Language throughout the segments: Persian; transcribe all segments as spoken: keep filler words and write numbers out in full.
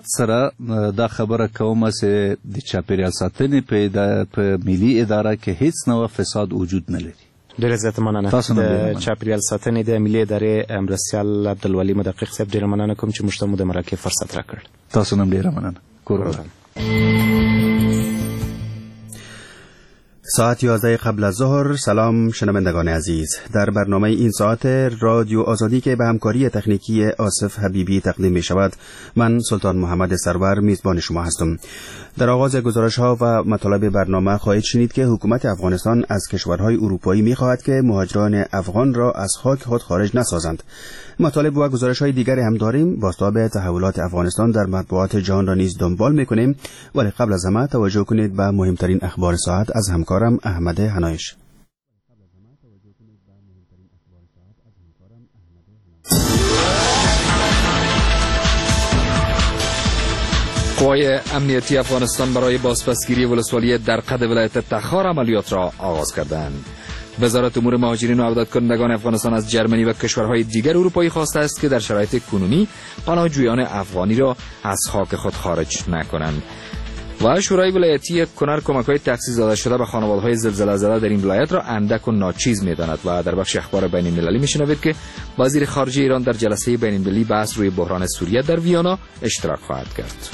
سره دا خبره کوم چې د چاپیریال ساتنې په ملي اداره کې هیڅ نوع فساد وجود نه لري. ډېره زیاته مننه. د چاپیریال ساتنې د ملي ادارې مرستیال عبدالولي مدقق صاحب ډېره مننه کوم چې موږ ته مو د مرکې فرصت راکړ. تاسو هم ډېره مننه. کورونه ساعت یازده قبل از ظهر. سلام شنوندگان عزیز، در برنامه این ساعت رادیو آزادی که به همکاری تکنیکی آصف حبیبی تقدیم می شود، من سلطان محمد سرور میزبان شما هستم. در آغاز گزارش ها و مطالب برنامه خواهید شنید که حکومت افغانستان از کشورهای اروپایی می خواهد که مهاجران افغان را از خاک خود خارج نسازند. مطالب و گزارش های دیگری هم داریم. بازتاب تحولات افغانستان در مطبوعات جهان را نیز دنبال می کنیم، ولی قبل از همه توجه کنید به مهمترین اخبار ساعت از همکارم احمد هنایش. قوای امنیتی افغانستان برای بازپسگیری ولسوالی درقد ولایت تخار عملیات را آغاز کردند. وزارت امور مهاجرین و عودتکنندگان افغانستان از جرمنی و کشورهای دیگر اروپایی خواسته است که در شرایط کنونی پناهجویان افغانی را از خاک خود خارج نکنند. و شورای ولایتی کنر کمک‌های تخصیص داده شده به خانواده‌های زلزله زده در این ولایت را اندک و ناچیز می‌داند. و در بخش اخبار بین‌المللی می‌شنوید که وزیر خارجه ایران در جلسه بین‌المللی بحث روی بحران سوریه در ویانا اشتراک خواهد کرد.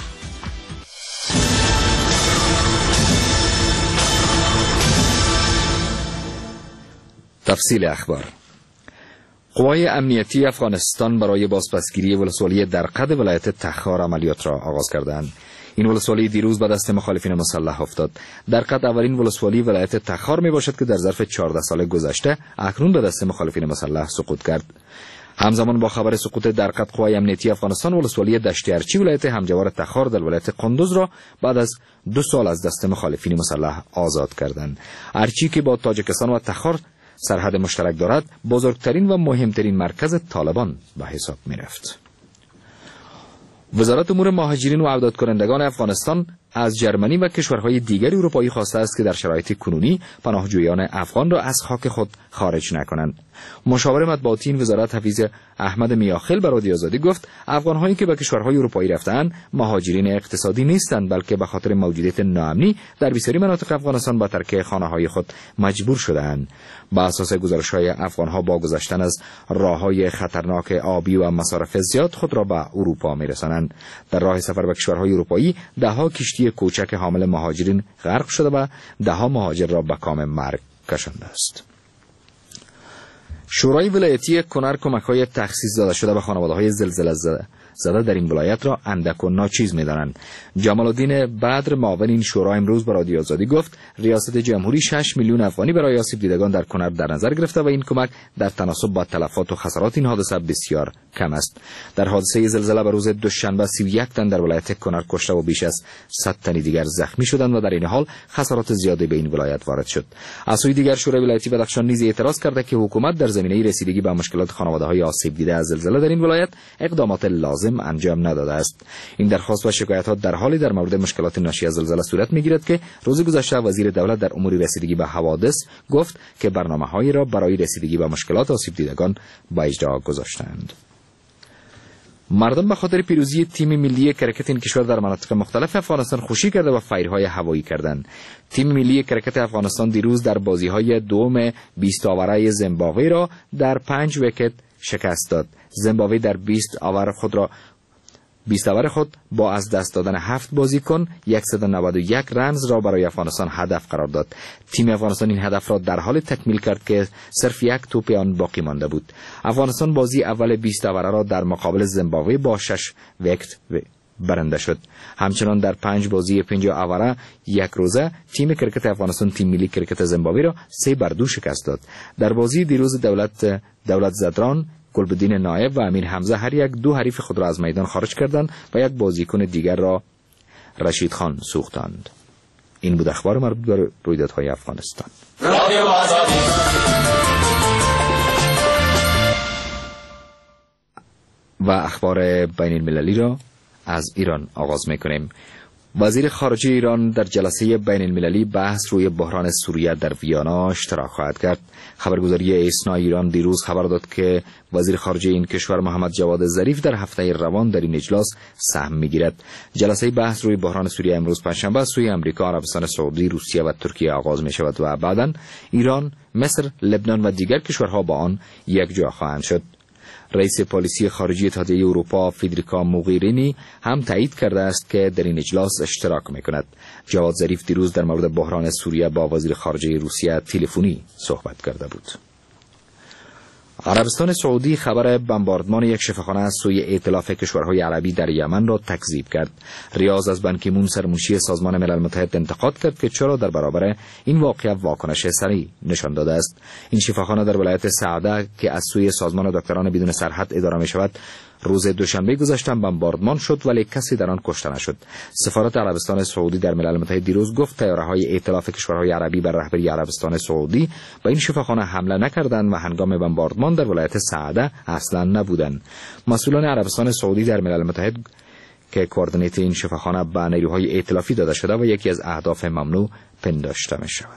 تفصیل اخبار. قوای امنیتی افغانستان برای بازپسگیری ولسوالی درقد ولایت تخار عملیات را آغاز کردند. این ولسوالی دیروز به دست مخالفین مسلح افتاد. درقد اولین ولسوالی ولایت تخار می باشد که در ظرف چهارده سال گذشته اکنون به دست مخالفین مسلح سقوط کرد. همزمان با خبر سقوط درقد، قوای امنیتی افغانستان ولسوالی دشت ارچی ولایت همجوار تخار در ولایت قندوز را بعد از دو سال از دست مخالفین مسلح آزاد کردند. ارچی که با تاجیکستان و تخار سرحد مشترک دارد، بزرگترین و مهمترین مرکز طالبان به حساب می رفت. وزارت امور مهاجرین و عودتکنندگان افغانستان از جرمنی و کشورهای دیگر اروپایی خواسته است که در شرایط کنونی پناهجویان افغان را از خاک خود خارج نکنند. مشاور مطبوعاتی این وزارت حفیظ احمد میاخیل به رادیو آزادی گفت افغان‌هایی که به کشورهای اروپایی رفتند مهاجرین اقتصادی نیستند، بلکه به خاطر موجودیت ناامنی در بسیاری مناطق افغانستان به ترک خانه‌های خود مجبور شده‌اند. بر اساس گزارش‌های افغان‌ها با گذشتن از راه‌های خطرناک آبی و مصارف زیاد خود را به اروپا می‌رسانند. در راه سفر به کشورهای اروپایی ده‌ها کشتی کوچک حامل مهاجرین غرق شده و ده‌ها مهاجر را به کام مرگ کشانده است. شورای ولایتی کنر کمک‌های تخصیص داده شده به خانواده‌های زلزله زده زده در این ولایت را اندک و ناچیز می‌دانند. جمال الدین بدر معاون این شورا امروز به رادیو آزادی گفت ریاست جمهوری شش میلیون افغانی برای آسیب دیدگان در کنر در نظر گرفته و این کمک در تناسب با تلفات و خسارات این حادثه بسیار کم است. در حادثه زلزله به روز دوشنبه سی و یک تن در ولایت کنر کشته و بیش از صد تن دیگر زخمی شدند و در این حال خسارات زیادی به این ولایت وارد شد. از سوی دیگر شورای ولایتی بدخشان نیز اعتراض کرده که حکومت در زمینه رسیدگی به مشکلات خانواده‌های آسیب دیده از زلزله در این ولایت اقدامات لازم انجام نداده است. این درخواست و شکایت‌ها در حالی در مورد مشکلات ناشی از زلزله صورت می‌گیرد که روز گذشته وزیر دولت در امور رسیدگی به حوادث گفت که برنامه‌هایی را برای رسیدگی به مشکلات آسیب دیدگان به اجرا گذاشتند. مردم به خاطر پیروزی تیم ملی کرکت این کشور در مناطق مختلف افغانستان خوشی کرده و فیرهای هوایی کردند. تیم ملی کرکت افغانستان دیروز در بازی‌های دوم بیست آوره زیمبابوه را در پنج ویکت شکست داد. زیمبابوه در بیست آور خود را بیست آور خود با از دست دادن هفت بازیکن صد و نود و یک رنز را برای افغانستان هدف قرار داد. تیم افغانستان این هدف را در حال تکمیل کرد که صرف یک توپ آن باقی مانده بود. افغانستان بازی اول بیست آوره را در مقابل زیمبابوه با شش ویکت برنده شد. همچنان در پنج بازی پنجاه آوره یک روزه تیم کرکت افغانستان تیم ملی کرکت زیمبابوه را سه بر دو شکست داد. در بازی دیروز دولت دولت زدران، گلبدین نایب و امیر حمزه هر یک دو حریف خود را از میدان خارج کردند و یک بازیکن دیگر را رشید خان سوختند. این بود اخبار مربوط به رویدادهای افغانستان. و اخبار بین المللی را از ایران آغاز می‌کنیم. وزیر خارجه ایران در جلسه بین المللی بحث روی بحران سوریه در ویانا اشتراک خواهد کرد. خبرگزاری اسنا ایران دیروز خبر داد که وزیر خارجه این کشور محمد جواد ظریف در هفته روان در این اجلاس سهم می‌گیرد. جلسه بحث روی بحران سوریه امروز پنجشنبه از سوی آمریکا، عربستان سعودی، روسیه و ترکیه آغاز می‌شود و بعداً ایران، مصر، لبنان و دیگر کشورها با آن یک جا خواهند شد. رئیس پالیسی خارجی اتحادیه اروپا فیدریکا موغیرینی هم تایید کرده است که در این اجلاس اشتراک می‌کند. جواد ظریف دیروز در مورد بحران سوریه با وزیر خارجه روسیه تلفنی صحبت کرده بود. عربستان سعودی خبر بمباردمان یک شفاخانه از سوی ائتلاف کشورهای عربی در یمن را تکذیب کرد. ریاض از بان کی مون سرمنشی سازمان ملل متحد انتقاد کرد که چرا در برابر این واقعه واکنش سریع نشان داده است. این شفاخانه در ولایت سعده که از سوی سازمان دکتران بدون سرحد اداره می شود روز دوشنبه گذشته بمباردمان شد ولی کسی در آن کشته نشد. سفارت عربستان سعودی در ملل متحد دیروز گفت طیاره‌های ائتلاف کشورهای عربی بر رهبری عربستان سعودی به این شفاخانه حمله نکردند و هنگام بمباردمان در ولایت سعده اصلا نبودند. مسئولان عربستان سعودی در ملل متحد که کوردینیت این شفاخانه به نیروهای ائتلافی داده شده و یکی از اهداف ممنوع پنداشته می شود.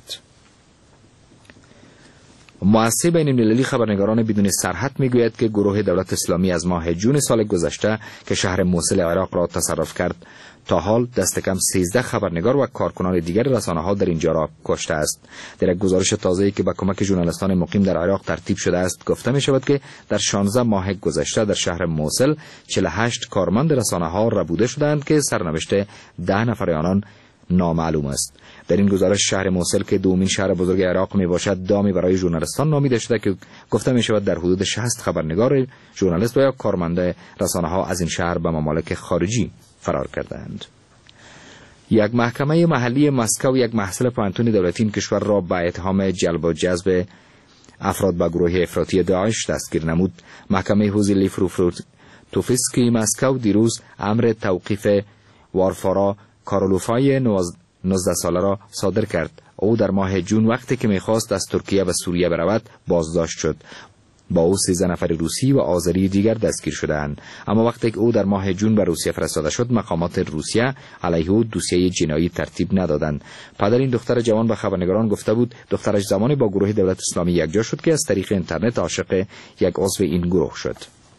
مؤسسه بین المللی خبرنگاران بدون سرحد میگوید که گروه دولت اسلامی از ماه جون سال گذشته که شهر موصل عراق را تصرف کرد تا حال دست کم سیزده خبرنگار و کارکنان دیگر رسانه‌ها در اینجا را کشته است. در یک گزارش تازه‌ای که با کمک ژورنالیستان مقیم در عراق ترتیب شده است گفته می شود که در شانزده ماه گذشته در شهر موصل چهل و هشت کارمند رسانه‌ها ربوده شدند که سرنوشت ده نفر آنان نامعلوم است. در این گزارش شهر موصل که دومین شهر بزرگ عراق می باشد دامی برای ژورنالیستان نامیده شده که گفته می شود در حدود شصت خبرنگار، ژورنالیست و یا کارمند رسانه‌ها از این شهر به ممالک خارجی فرار کردند. یک محکمه محلی مسکو یک محصل پانتون دولتی این کشور را به اتهام جلب و جذب افراد به گروه افراطی داعش دستگیر نمود. محکمه حوزه توفسکی مسکو دیروز امر توقیف وارفارا کارولوفای نوزده ساله را صادر کرد. او در ماه جون وقتی که میخواست از ترکیه و سوریه برود بازداشت شد. با او سیزده نفر روسی و آذری دیگر دستگیر شدند. اما وقتی که او در ماه جون به روسیه فرستاده شد مقامات روسیه علیه او دوسیه جنایی ترتیب ندادند. پدر این دختر جوان به خبرنگاران گفته بود دخترش زمانی با گروه دولت اسلامی یکجا شد که از طریق اینترنت عاشق یک عضو این گروه شد.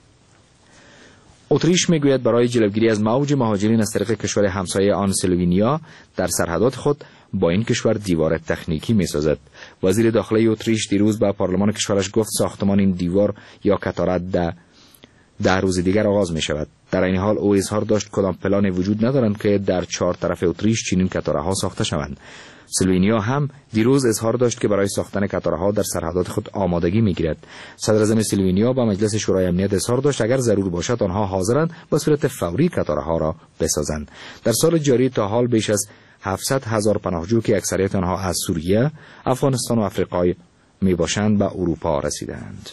اتریش میگوید برای جلوگیری از موج مهاجرین از طریق کشور همسایه آن سلوونیا در سرحدات خود با این کشور دیوار تکنیکی میسازد. وزیر داخلی اتریش دیروز به پارلمان کشورش گفت ساختمان این دیوار یا کتارت ده ده روز دیگر آغاز می شود. در این حال او اظهار داشت کدام پلان وجود ندارند که در چهار طرف اتریش چنین کتاره‌ها ساخته شوند. سلوونیا هم دیروز اظهار داشت که برای ساختن کتاره‌ها در سرحدات خود آمادگی می‌گیرد. صدر اعظم سلوونیا با مجلس شورای امنیت اظهار داشت اگر ضرور باشد آنها حاضرند به صورت فوری کتاره‌ها را بسازند. در سال جاری تا حال بیش از هفتصد هزار پناهجو که اکثریت آنها از سوریه، افغانستان و آفریقای میباشند به اروپا رسیدند.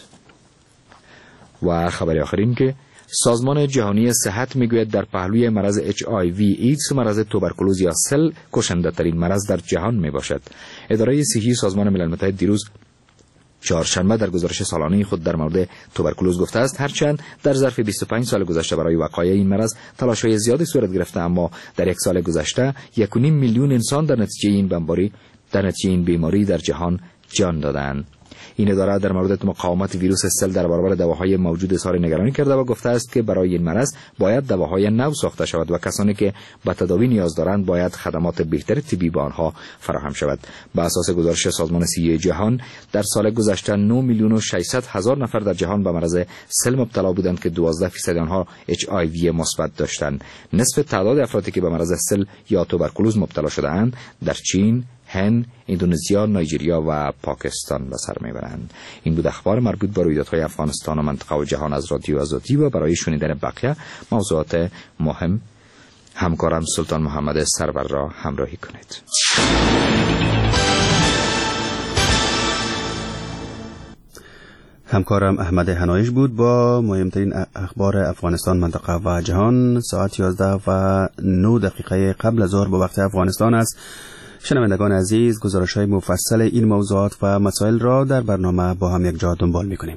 و خبر آخرین که سازمان جهانی صحت میگوید در پهلوی مرض اچ آی وی ایدز مرض توبرکولوز یا سل کشنده ترین مرض در جهان می باشد. اداره صحی سازمان ملل متحد دیروز چهارشنبه در گزارش سالانه خود در مورد توبرکولوز گفته است هرچند در ظرف بیست و پنج سال گذشته برای وقایع این مرض تلاش‌های زیادی صورت گرفته اما در یک سال گذشته یک و نیم میلیون انسان در نتیجه این بیماری در نتیجه این بیماری در جهان جان دادند. این اداره در مورد مقاومت ویروس سل در برابر دواهای موجود اظهار نگرانی کرده و گفته است که برای این مرض باید دواهای نو ساخته شود و کسانی که به تداوی نیاز دارند باید خدمات بهتر طبی به آنها فراهم شود. بر اساس گزارش سازمان صحی جهان در سال گذشته نه میلیون و ششصد هزار نفر در جهان به مرض سل مبتلا بودند که دوازده درصد آنها اچ آی وی مثبت داشتند. نصف تعداد افرادی که به مرض سل یا توبرکولوز مبتلا شده‌اند در چین، هند، اندونزیا، نایجریا و پاکستان به سر میبرند. این بود اخبار مربوط به رویدادهای افغانستان و منطقه و جهان از رادیو آزادی و برای شنیدن بقیه موضوعات مهم همکارم سلطان محمد سرور را همراهی کنید. همکارم احمد هنایش بود با مهمترین اخبار افغانستان، منطقه و جهان. ساعت یازده و نه دقیقه قبل از ظهر به وقت افغانستان است. شنوندگان عزیز، گزارش‌های مفصل این موضوعات و مسائل را در برنامه با هم یک جا دنبال می‌کنیم.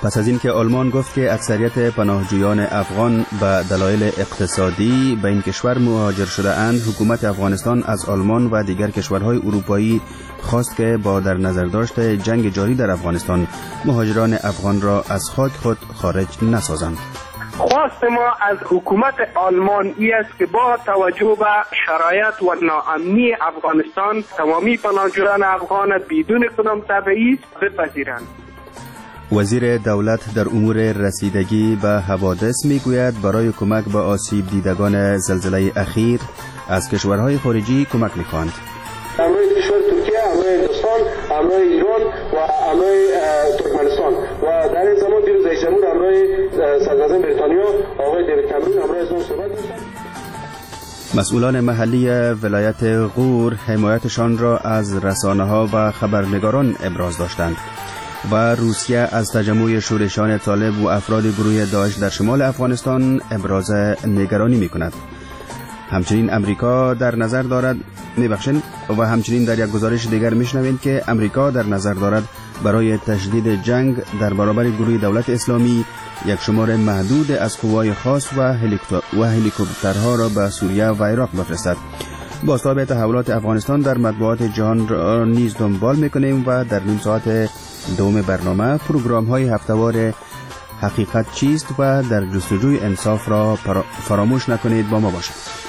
پس از اینکه آلمان گفت که اکثریت پناهجویان افغان به دلایل اقتصادی به این کشور مهاجر شده اند، حکومت افغانستان از آلمان و دیگر کشورهای اروپایی خواست که با در نظر داشت جنگ جاری در افغانستان مهاجران افغان را از خاک خود خارج نسازند. خواست ما از حکومت آلمان ای است که با توجه به شرایط و ناامنی افغانستان تمامی پناهجویان افغان بدون کدام تبعیض بپذیرند. وزیر دولت در امور رسیدگی به حوادث میگوید برای کمک به آسیب دیدگان زلزله اخیر از کشورهای خارجی کمک میخواهند. همراه کشور ترکیه، همراه هندوستان، همراه ایران و همراه ترکمنستان و در این زمان دیروز رئیس جمهور همراه صدراعظم بریتانیا آقای دیوید کامرون همراه از ما صحبت کردند. مسئولان محلی ولایت غور حمایتشان را از رسانه‌ها و خبرنگاران ابراز داشتند و روسیه از تجمع شورشیان طالب و افراد گروه داعش در شمال افغانستان ابراز نگرانی می‌کند. همچنین امریکا در نظر دارد میبخشن و همچنین در یک گزارش دیگر میشنوید که امریکا در نظر دارد برای تشدید جنگ در برابر گروه دولت اسلامی یک شمار محدود از قوای خاص و هلیکوپترها را به سوریه و عراق بفرستد. بازتاب تحولات افغانستان در مطبوعات جهان را نیز دنبال میکنیم و در نیم ساعت دوم برنامه پروگرام های هفته‌وار حقیقت چیست و در جستجوی انصاف را فراموش نکنید با ما باشید.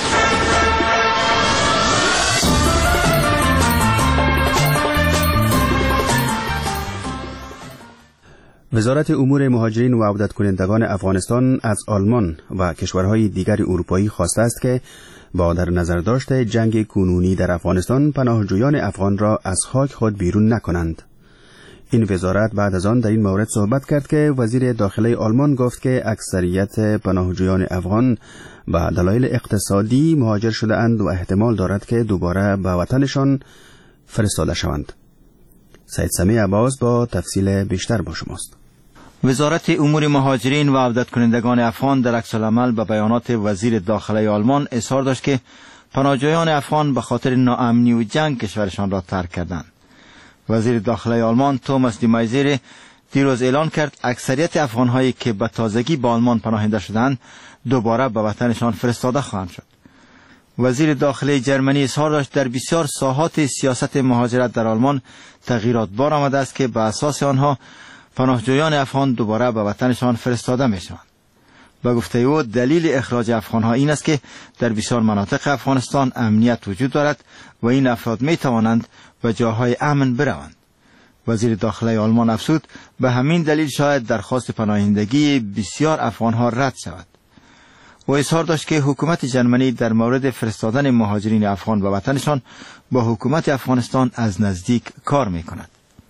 وزارت امور مهاجرین و عودت کنندگان افغانستان از آلمان و کشورهای دیگر اروپایی خواسته است که با در نظر داشت جنگ کنونی در افغانستان پناهجویان افغان را از خاک خود بیرون نکنند. این وزارت بعد از آن در این مورد صحبت کرد که وزیر داخله آلمان گفت که اکثریت پناهجویان افغان به دلایل اقتصادی مهاجر شده اند و احتمال دارد که دوباره به وطنشان فرستاده شوند. سید سمیع عباس با تفصیل بیشتر با شماست. وزارت امور مهاجرین و عودت کنندگان افغان در عکس العمل به بیانات وزیر داخله آلمان اظهار داشت که پناهجویان افغان به خاطر ناامنی و جنگ کشورشان را ترک کردند. وزیر داخله آلمان توماس دی مایزر دیروز اعلان کرد اکثریت افغان‌هایی که به تازگی به آلمان پناهنده شدند دوباره به وطنشان فرستاده خواهند شد. وزیر داخله جرمنی اظهار داشت در بسیار ساحات سیاست مهاجرت در آلمان تغییرات بار آمده است که به اساس آنها پناهجویان افغان دوباره به وطنشان فرستاده می شوند. به گفته او دلیل اخراج افغانها این است که در بسیار مناطق افغانستان امنیت وجود دارد و این افراد می توانند به جاهای امن بروند. وزیر داخله آلمان افزود به همین دلیل شاید درخواست پناهندگی بسیار افغانها رد شود. و اظهار داشت که حکومت جرمنی در مورد فرستادن مهاجرین افغان به وطنشان با حکومت افغانستان از نزدیک کار می کند.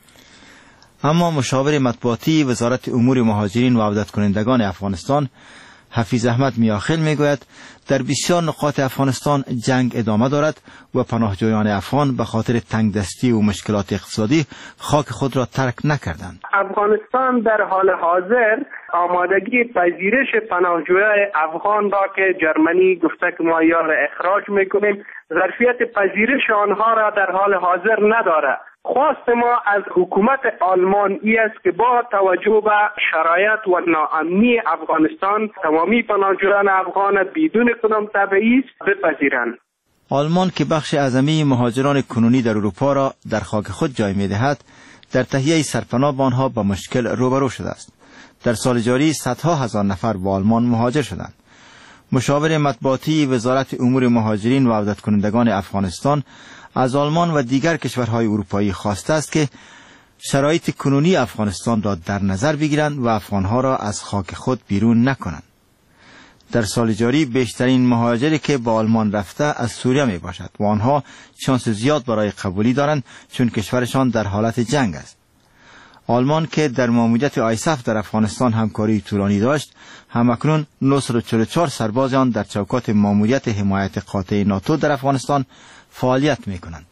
اما مشاور مطبوعاتی وزارت امور مهاجرین و عودت کنندگان افغانستان حفیظ احمد میاخیل میگوید در بسیار نقاط افغانستان جنگ ادامه دارد و پناهجویان افغان به خاطر تنگدستی و مشکلات اقتصادی خاک خود را ترک نکردند. افغانستان در حال حاضر آمادگی پذیرش پناهجویان افغان را که جرمنی گفته که ما یا را اخراج میکنیم ظرفیت پذیرش آنها را در حال حاضر ندارد. خواست ما از حکومت آلمان ای است که با توجه به شرایط و ناامنی افغانستان تمامی پناهجویان افغان بدون کدام تبعیض بپذیرند. آلمان که بخش اعظمی مهاجران کنونی در اروپا را در خاک خود جای می‌دهد، در تهیه سرپناه به آنها با مشکل روبرو شده است. در سال جاری صدها هزار نفر به آلمان مهاجر شدند. مشاور مطبوعاتی وزارت امور مهاجرین و عودت کنندگان افغانستان از آلمان و دیگر کشورهای اروپایی خواسته است که شرایط کنونی افغانستان را در نظر بگیرند و افغانها را از خاک خود بیرون نکنند. در سال جاری بیشترین مهاجری که به آلمان رفته از سوریه می باشد و آنها شانس زیاد برای قبولی دارند چون کشورشان در حالت جنگ است. آلمان که در ماموریت آیسف در افغانستان همکاری طولانی داشت، همکنون نهصد و چهل و چهار سرباز آن در چوکات ماموریت حمایت قاطع ناتو در افغانستان فعالیت می کنند.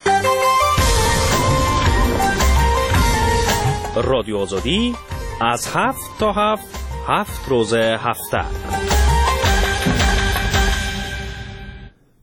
رادیو آزادی از هفت تا هفت هفت روز هفته.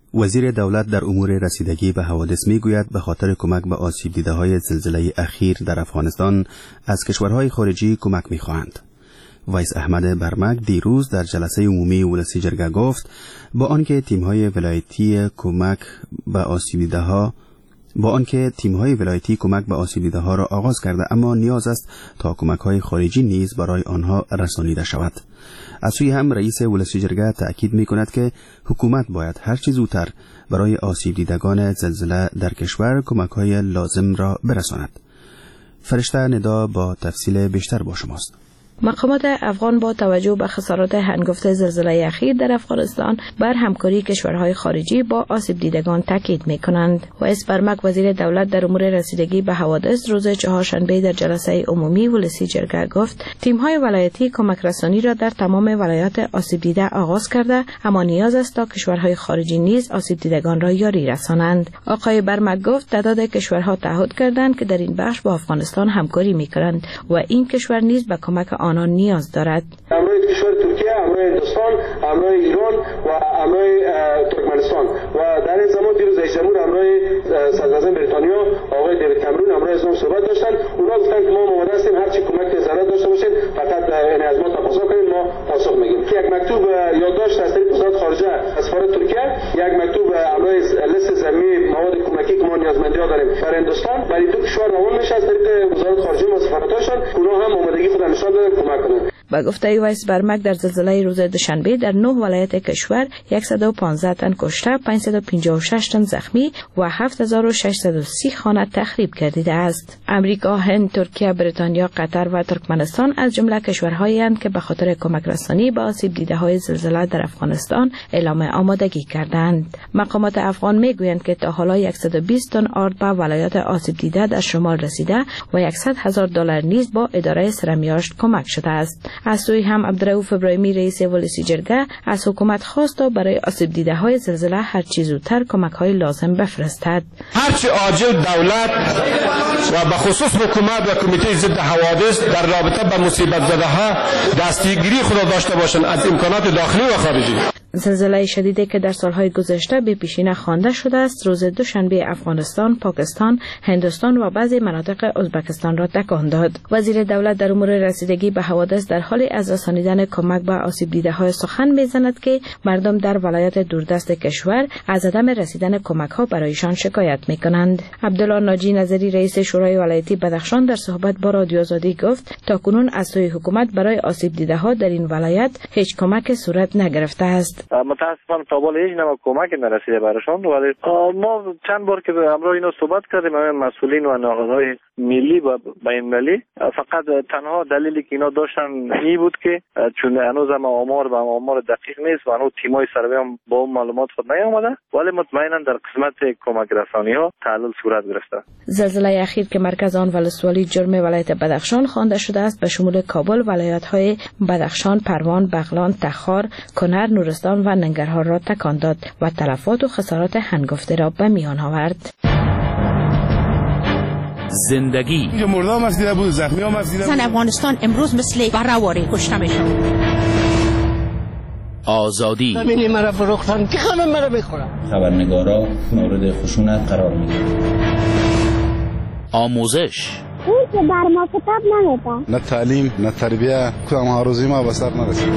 وزیر دولت در امور رسیدگی به حوادث میگوید به خاطر کمک به آسیب دیده های زلزله اخیر در افغانستان از کشورهای خارجی کمک میخواهند. ویس احمد برمک دیروز در جلسه عمومی ولسی جرگه گفت با آنکه تیم‌های ولایتی کمک به آسیب دیده ها با آنکه تیم‌های ولایتی کمک به آسیب دیده ها را آغاز کرده، اما نیاز است تا کمک‌های خارجی نیز برای آنها رسانیده شود. از سوی هم رئیس ولسی جرگه تأکید می‌کند که حکومت باید هر چه زودتر برای آسیب دیدگان زلزله در کشور کمک‌های لازم را برساند. فرشته ندا با تفصیل بیشتر با شماست. مقامات افغان با توجه به خسارات هنگفت زلزله اخیر در افغانستان بر همکاری کشورهای خارجی با آسیب دیدگان تاکید می‌کنند. ویس برمک وزیر دولت در امور رسیدگی به حوادث روز چهارشنبه در جلسه عمومی ولسی جرگه گفت تیم‌های ولایتی کمک رسانی را در تمام ولایات آسیب دیده آغاز کرده، اما نیاز است تا کشورهای خارجی نیز آسیب دیدگان را یاری رسانند. آقای برمک گفت تعداد کشورها تعهد کردند که در این بخش با افغانستان همکاری می‌کنند و این کشور نیز به کمک آنان نیاز دارد. همراه کشور ترکیه، همراه هندوستان، همراه ایران و همراه ترکمنستان و در این زمان دیروز رئیس جمهور همراه صدراعظم بریتانیا آقای دیوید کامرون همراه از ما صحبت داشتن. اونا گفتن که ما آماده هستیم هر چی کمک ضرورت داشته باشین فقط یعنی از ما تقاضا کنید ما پاسخ میگیم. یک مکتوب یادداشت از طریق وزارت خارجه از سفارت ترکیه، یک مکتوب همراه لیست زمینی مواد کمکی که ما نیازمندی ها داریم در هندوستان برای دو کشور روان میشه از طریق وزارت خارجه و سفارتاشون. اونا هم آمادگی خود نشان دادن کمک کنند. با گفته ویس برمک در زلزله روز دوشنبه در نه ولایت کشور صد و پانزده تن کشته، پانصد و پنجاه و شش تن زخمی و هفت هزار و ششصد و سی خانه تخریب گردیده است. امریکا، هند، ترکیه، بریتانیا، قطر و ترکمنستان از جمله کشورهایی اند که به خاطر کمک رسانی به آسیب دیده های زلزله در افغانستان اعلام آمادگی کردند. مقامات افغان میگویند که تا حالا صد و بیست تن آرد به ولایات آسیب دیده در شمال رسیده و صد هزار دلار نیز با اداره سرمیاشت کمک شده است. از سوی هم عبدالرؤوف ابراهیمی رئیس ولسی جرگه از حکومت خواست تا برای آسیب دیده های زلزله هر چه زودتر کمک های لازم بفرستد. هر چه عاجل دولت و به خصوص حکومت و کمیته ضد حوادث در رابطه با مصیبت زده ها دستگیری خود داشته باشند از امکانات داخلی و خارجی. زلزله شدیدی که در سالهای گذشته به پیشینه خوانده شده است روز دوشنبه افغانستان، پاکستان، هندوستان و بعضی مناطق ازبکستان را تکان داد. وزیر دولت در امور رسیدگی به حوادث در حال از رسانیدن کمک به آسیب دیده های سخن میزند که مردم در ولایات دوردست کشور از عدم رسیدن کمک ها برایشان شکایت میکنند. عبدالله ناجی نظری رئیس شورای ولایتی بدخشان در صحبت با رادیو آزادی گفت تاکنون از سوی حکومت برای آسیب دیده ها در این ولایت هیچ کمک صورت نگرفته است. متاسفانه تا بالا هیچ نوع کمک نرسیده براشون، ولی ما چند بار که همراه اینا صحبت کردیم همه مسئولین و نهادهای ملی و بین‌المللی، فقط تنها دلیلی که اینا داشتن این بود که چون هنوز هم آمار و آمار دقیق نیست و هنوز تیمای سروی هم با اون معلومات خود نیامده، ولی مطمئنا در قسمت کمک رسانی ها تعلل صورت گرفته. زلزله اخیر که مرکز آن ولسوالی جرم ولایت بدخشان خوانده شده است به شمول کابل، ولایت‌های بدخشان، پروان، بغلان، تخار، کنر، نورستان و ننگرهار را تکان داد و تلفات و خسارات هنگفته را به میان آورد. زندگی مردم هم دیده بود، زخمی هم دیده بود. افغانستان امروز مثل برهواری کشته میشن. آزادی همینی مرا فروختن که همه مرا میخورن. خبرنگارا مورد خشونت قرار میگیرن. آموزش اون که بر ما کتاب نمیده. نه تعلیم نه تربیه کدام هاروزی ما به سر نرسید.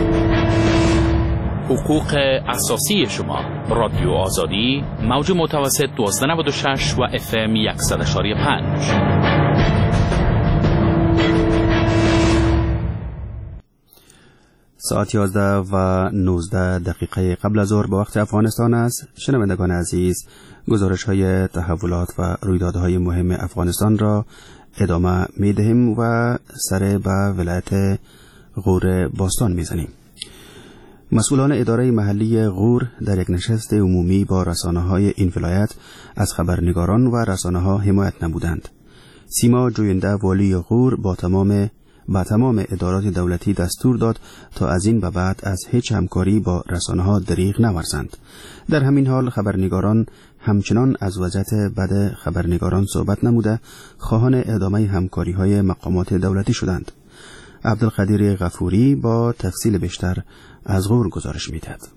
حقوق اساسی شما. رادیو آزادی موج متوسط دوازده نود و شش و اف ام صد و پنج. ساعت یازده و نوزده دقیقه قبل از ظهر به وقت افغانستان است. شنوندگان عزیز، گزارش های تحولات و رویدادهای مهم افغانستان را ادامه می دهیم و سر به ولایت غور باستان می زنیم. مسئولان اداره محلی غور در یک نشست عمومی با رسانه‌های این ولایت از خبرنگاران و رسانه‌ها حمایت نمودند. سیما جوینده والی غور با تمام با تمام ادارات دولتی دستور داد تا از این به بعد از هیچ همکاری با رسانه‌ها دریغ نورزند. در همین حال خبرنگاران همچنان از وضعیت بد خبرنگاران صحبت نموده خواهان ادامه همکاری‌های مقامات دولتی شدند. عبدالقدیر غفوری با تفصیل بیشتر از غور گزارش می‌دهد.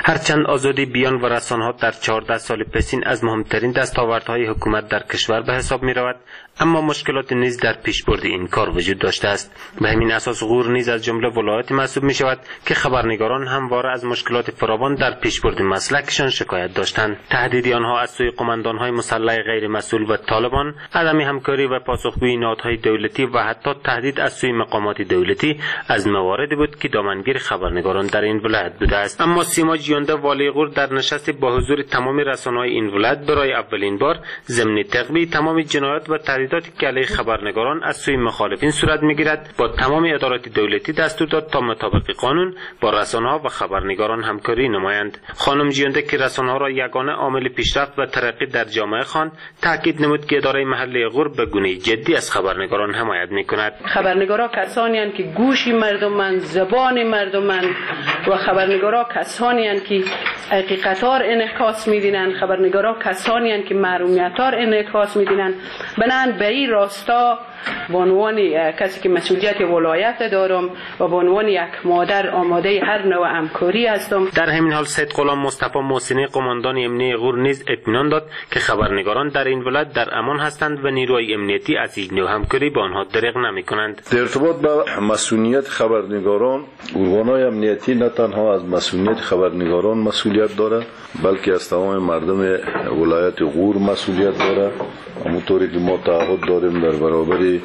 هرچند آزادی بیان و رسانه‌ها در چهارده سال پیشین از مهمترین دستاوردهای حکومت در کشور به حساب می رود، اما مشکلات نیز در پیشبرد این کار وجود داشته است. به همین اساس غور نیز از جمله ولایات محسوب می شود که خبرنگاران همواره از مشکلات فراوان در پیشبرد مسلکشان شکایت داشتند. تهدید آنها از سوی قماندان‌های مسلح غیر مسئول و طالبان، عدم همکاری و پاسخگویی نهادهای دولتی و حتی تهدید از سوی مقامات دولتی از مواردی بود که دامنگیر خبرنگاران در این ولایت بوده است. اما سیما جیانده والی غور در نشست با حضور تمام رسانه‌های این ولایت برای اولین بار ضمن تقویه تمام جنایات و تهدیداتی که علیه خبرنگاران از سوی مخالفین صورت می‌گیرد با تمام ادارات دولتی دستور داد تا مطابق قانون با رسانه‌ها و خبرنگاران همکاری نمایند. خانم جیانده که رسانه‌ها را یگانه عامل پیشرفت و ترقی در جامعه خواند، تاکید نمود که اداره محلی غور به گونه جدی از خبرنگاران حمایت می‌کند. خبرنگارا کسانی هستند که گوشی مردمند، زبان مردمند و خبرنگارا کسانی هستند که حقیقت‌ها را انعکاس می‌دینند. خبرنگارا کسانی هستند که معلومیت‌ها را انعکاس می‌دینند. بنابراین به این راستا به عنوان کسی که مسئولیت ولایت دارم و به عنوان یک مادر آماده هر نوع همکاری هستم. در همین حال سید غلام مصطفی محسنی قماندان امنیتی غور نیز اطمینان داد که خبرنگاران در این ولایت در امان هستند و نیروی امنیتی از این نوع همکاری با آنها دریغ نمی‌کنند. در ارتباط با مسئولیت خبرنگاران، ارگان‌های امنیتی نه تنها از مسئولیت خبرنگاران مسئولیت دارد، بلکه از تمام مردم ولایت غور مسئولیت دارد. همونطوری که ما تعهد داریم در برابر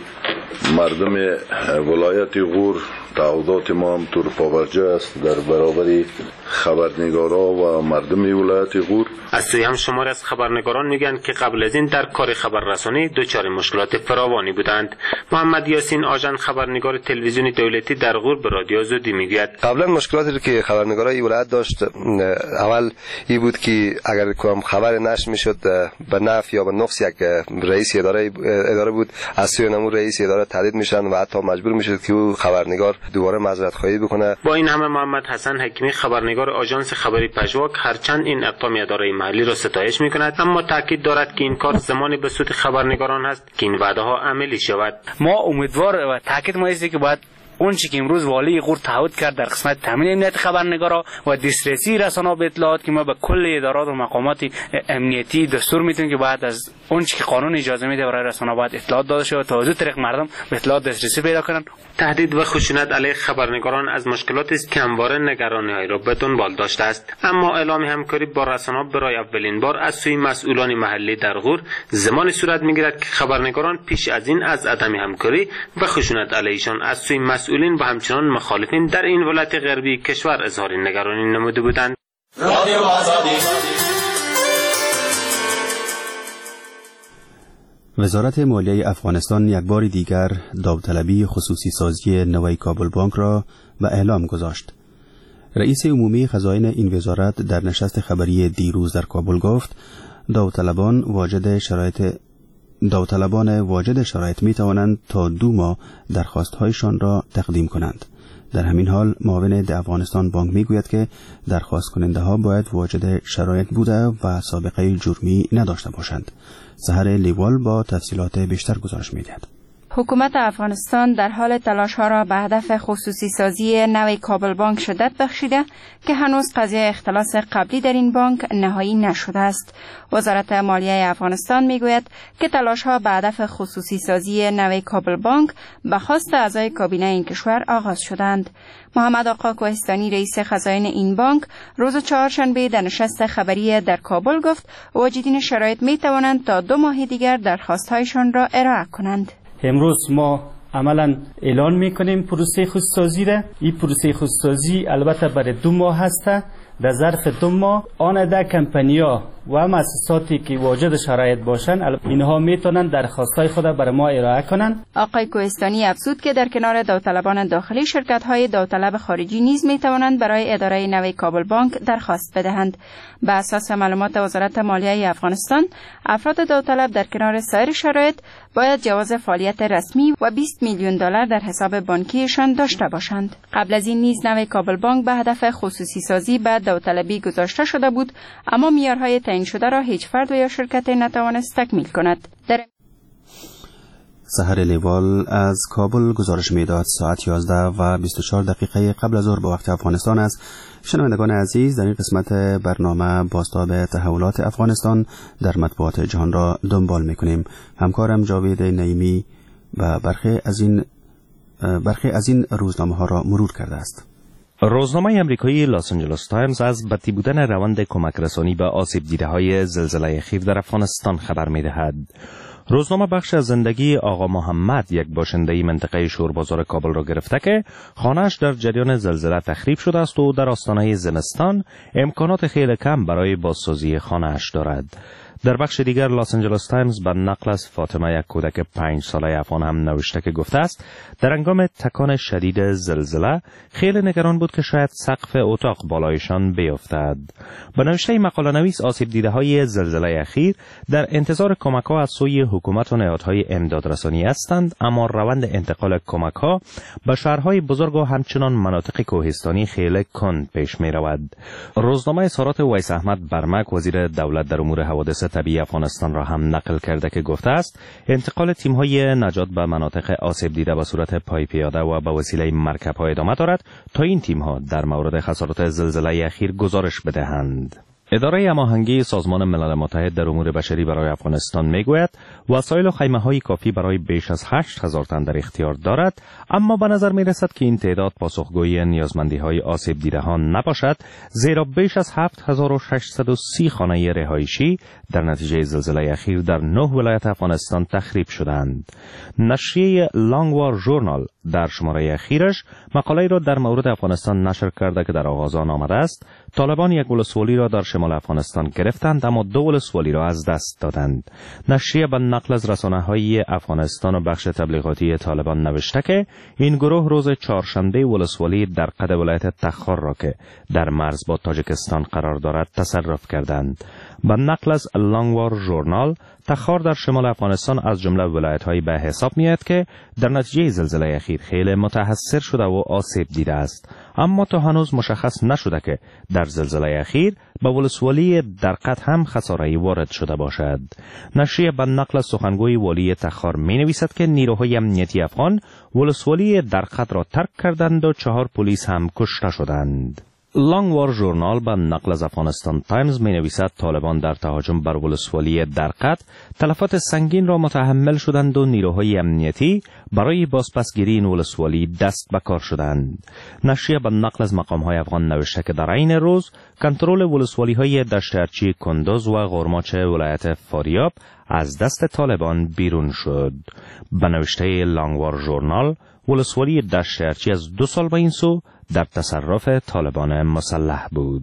مردم ولایت غور، تعهدات ما هم طور پاورجا است در برابر خبرنگارا و مردم ولایت غور. از سوی هم شماری از خبرنگاران میگن که قبل از این در کار خبررسانی دچار مشکلات فراوانی بودند. محمد یاسین آژان خبرنگار تلویزیونی دولتی در غور به رادیو آزادی میگوید قبلا مشکلاتی که خبرنگارای ولایت داشت، اول این بود که اگر کوم خبر نشر میشد به نفع یا به نقص یک رئیس اداره اداره بود، از سوی نمو رئیس اداره تهدید میشن و حتی مجبور میشد که او خبرنگار دوباره معذرت خواهی بکنه. با این همه محمد حسن حکیمی خبرنگار آژانس خبری پژواک هرچند این اقدام اداره محلی را ستایش میکند، اما تاکید دارد که این کار زمانی به سود خبرنگاران است که این وعده ها عملی شود. ما امیدوار و تاکید ما است که باید اون چی که امروز والی غور تعهد کرد در قسمت تامین امنیت خبرنگارا و دسترسی رسانه‌ها به اطلاعات که ما به کل ادارات و مقامات امنیتی دستور میتونیم که بعد از اون چی که قانون اجازه میده برای رسانه‌ها باید اطلاعات داده شه و تا از طریق مردم به اطلاعات دسترسی پیدا کنن. تهدید و خشونت علیه خبرنگاران از مشکلاتی است که همواره نگرانی‌های را به دنبال داشته است، اما اعلام همکاری با رسانه‌ها برای اولین بار از سوی مسئولان محلی در غور زمانی صورت میگیرد که خبرنگاران پیش از این از عدم همکاری و خشونت علیهشان از سوی مسئولین و همچنان مخالفین در این ولایت غربی کشور اظهار نگرانی نموده بودند. رادیو آزادی. وزارت مالیه افغانستان یک بار دیگر داوطلبی خصوصی سازی نوای کابل بانک را به اعلام گذاشت. رئیس عمومی خزائن این وزارت در نشست خبری دیروز در کابل گفت داوطلبان واجد شرایط داوطلبان واجد شرایط می توانند تا دو ماه درخواست‌هایشان را تقدیم کنند. در همین حال معاون د افغانستان بانک می گوید که درخواست کننده ها باید واجد شرایط بوده و سابقه جرمی نداشته باشند. سحر لیوال با تفصیلات بیشتر گزارش می دهد. حکومت افغانستان در حال تلاش ها را به هدف خصوصی سازی نوی کابل بانک شدت بخشیده که هنوز قضیه اختلاس قبلی در این بانک نهایی نشده است. وزارت مالیه افغانستان میگوید که تلاش ها به هدف خصوصی سازی نوی کابل بانک به خواست اعضای کابینه این کشور آغاز شدند. محمد آقا کوهستانی رئیس خزائن این بانک روز چهارشنبه در نشست خبری در کابل گفت واجدین شرایط می توانند تا دو ماه دیگر درخواست‌هایشان را ارائه کنند. امروز ما عملا اعلان میکنیم پروسه خودسازی را. این پروسه خودسازی البته برای دو ماه هسته. در ظرف دو ماه آن ده کمپانیا و مؤسساتی که واجد شرایط باشند اینها میتونن درخواستای خود برای ما ارائه کنند. آقای کوهستانی افزود که در کنار داوطلبان داخلی شرکت‌های داوطلب خارجی نیز میتوانند برای اداره نوی کابل بانک درخواست بدهند. به اساس معلومات وزارت مالیه افغانستان افراد داوطلب در کنار سایر شرایط باید جواز فعالیت رسمی و بیست میلیون دلار در حساب بانکیشان داشته باشند. قبل از این نیز نوی کابل بانک به هدف خصوصی سازی به داوطلبی گذاشته شده بود، اما معیارهای تعیین شده را هیچ فرد و یا شرکت نتوانست تکمیل کند. در سحر لیوال از کابل گزارش میداد. ساعت یازده و بیست و چهار دقیقه قبل از ظهر به وقت افغانستان است. شنوندگان عزیز، در این قسمت برنامه بازتاب تحولات افغانستان در مطبوعات جهان را دنبال می‌کنیم. همکارم جاوید نعیمی و برخی از این برخی از این روزنامه‌ها را مرور کرده است. روزنامه امریکایی لاس آنجلس تایمز از بدی بودن روند کمک رسانی به آسیب دیده‌های زلزله اخیر در افغانستان خبر می‌دهد. روزنامه بخش از زندگی آقا محمد، یک باشنده منطقه شوربازار کابل را گرفته که خانه‌اش در جریان زلزله تخریب شده است و در آستانه زمستان امکانات خیلی کم برای بازسازی خانه‌اش دارد. در بخش دیگر لاس آنجلس تایمز به نقل از فاطمه، یک کودک پنج ساله افغان هم نوشته که گفته است در هنگام تکان شدید زلزله خیلی نگران بود که شاید سقف اتاق بالایشان بیفتد. به نوشته مقاله نویس، آسیب دیده های زلزله اخیر در انتظار کمک ها از سوی حکومت و نهادهای امدادرسانی هستند، اما روند انتقال کمک ها به شهرهای بزرگ و همچنان مناطق کوهستانی خیلی کند پیش می رود. روزنامه اظهارات ویس احمد برمک، وزیر دولت در امور حوادث طبیعی افغانستان را هم نقل کرده که گفته است انتقال تیم‌های نجات به مناطق آسیب دیده به صورت پای پیاده و به وسیله مرکب‌ها ادامه دارد تا این تیم‌ها در مورد خسارات زلزله اخیر گزارش بدهند. اداره هماهنگی سازمان ملل متحد در امور بشری برای افغانستان میگوید وسایل و خیمه‌های کافی برای بیش از هشت هزار تن در اختیار دارد، اما به نظر می‌رسد که این تعداد پاسخگوی نیازمندی‌های آسیب دیدهان نباشد، زیرا بیش از هفت هزار و ششصد و سی خانه رهایشی در نتیجه زلزله اخیر در نه ولایت افغانستان تخریب شدند. نشریه لانگوار ژورنال در شماره اخیرش مقاله‌ای را در مورد افغانستان نشر کرده که در آغاز آن آمده است طالبان یک ولسوالی را در شمال افغانستان گرفتند، اما دو ولسوالی را از دست دادند. نشریه به نقل از رسانه‌های افغانستان و بخش تبلیغاتی طالبان نوشته که این گروه روز چهارشنبه ولسوالی در قد ولایت تخار را که در مرز با تاجیکستان قرار دارد تصرف کردند. به نقل از لانگوار ژورنال، تخار در شمال افغانستان از جمله ولایت‌هایی به حساب می‌آید که در نتیجه زلزله اخیر خیلی متاثر شده و آسیب دیده است، اما تا هنوز مشخص نشده که در زلزله اخیر به ولسوالی درقد هم خساره‌ای وارد شده باشد. نشریه به نقل از سخنگوی والی تخار می‌نویسد که نیروهای امنیتی افغان ولسوالی درقد را ترک کردند و چهار پلیس هم کشته شدند. لانگوار ژورنال به نقل از افغانستان تایمز می نویسد طالبان در تهاجم بر ولسوالی درقد تلفات سنگین را متحمل شدند و نیروهای امنیتی برای بازپسگیری این ولسوالی دست به کار شدند. نشریه به نقل از مقام‌های افغان نوشته که در این روز کنترل ولسوالی‌های دشت ارچی کندوز و غرماچ ولایت فاریاب از دست طالبان بیرون شد. به نوشته لانگوار ژورنال، ولسوالی دشت ارچی از دو سال به این سو در تصرف طالبان مسلح بود.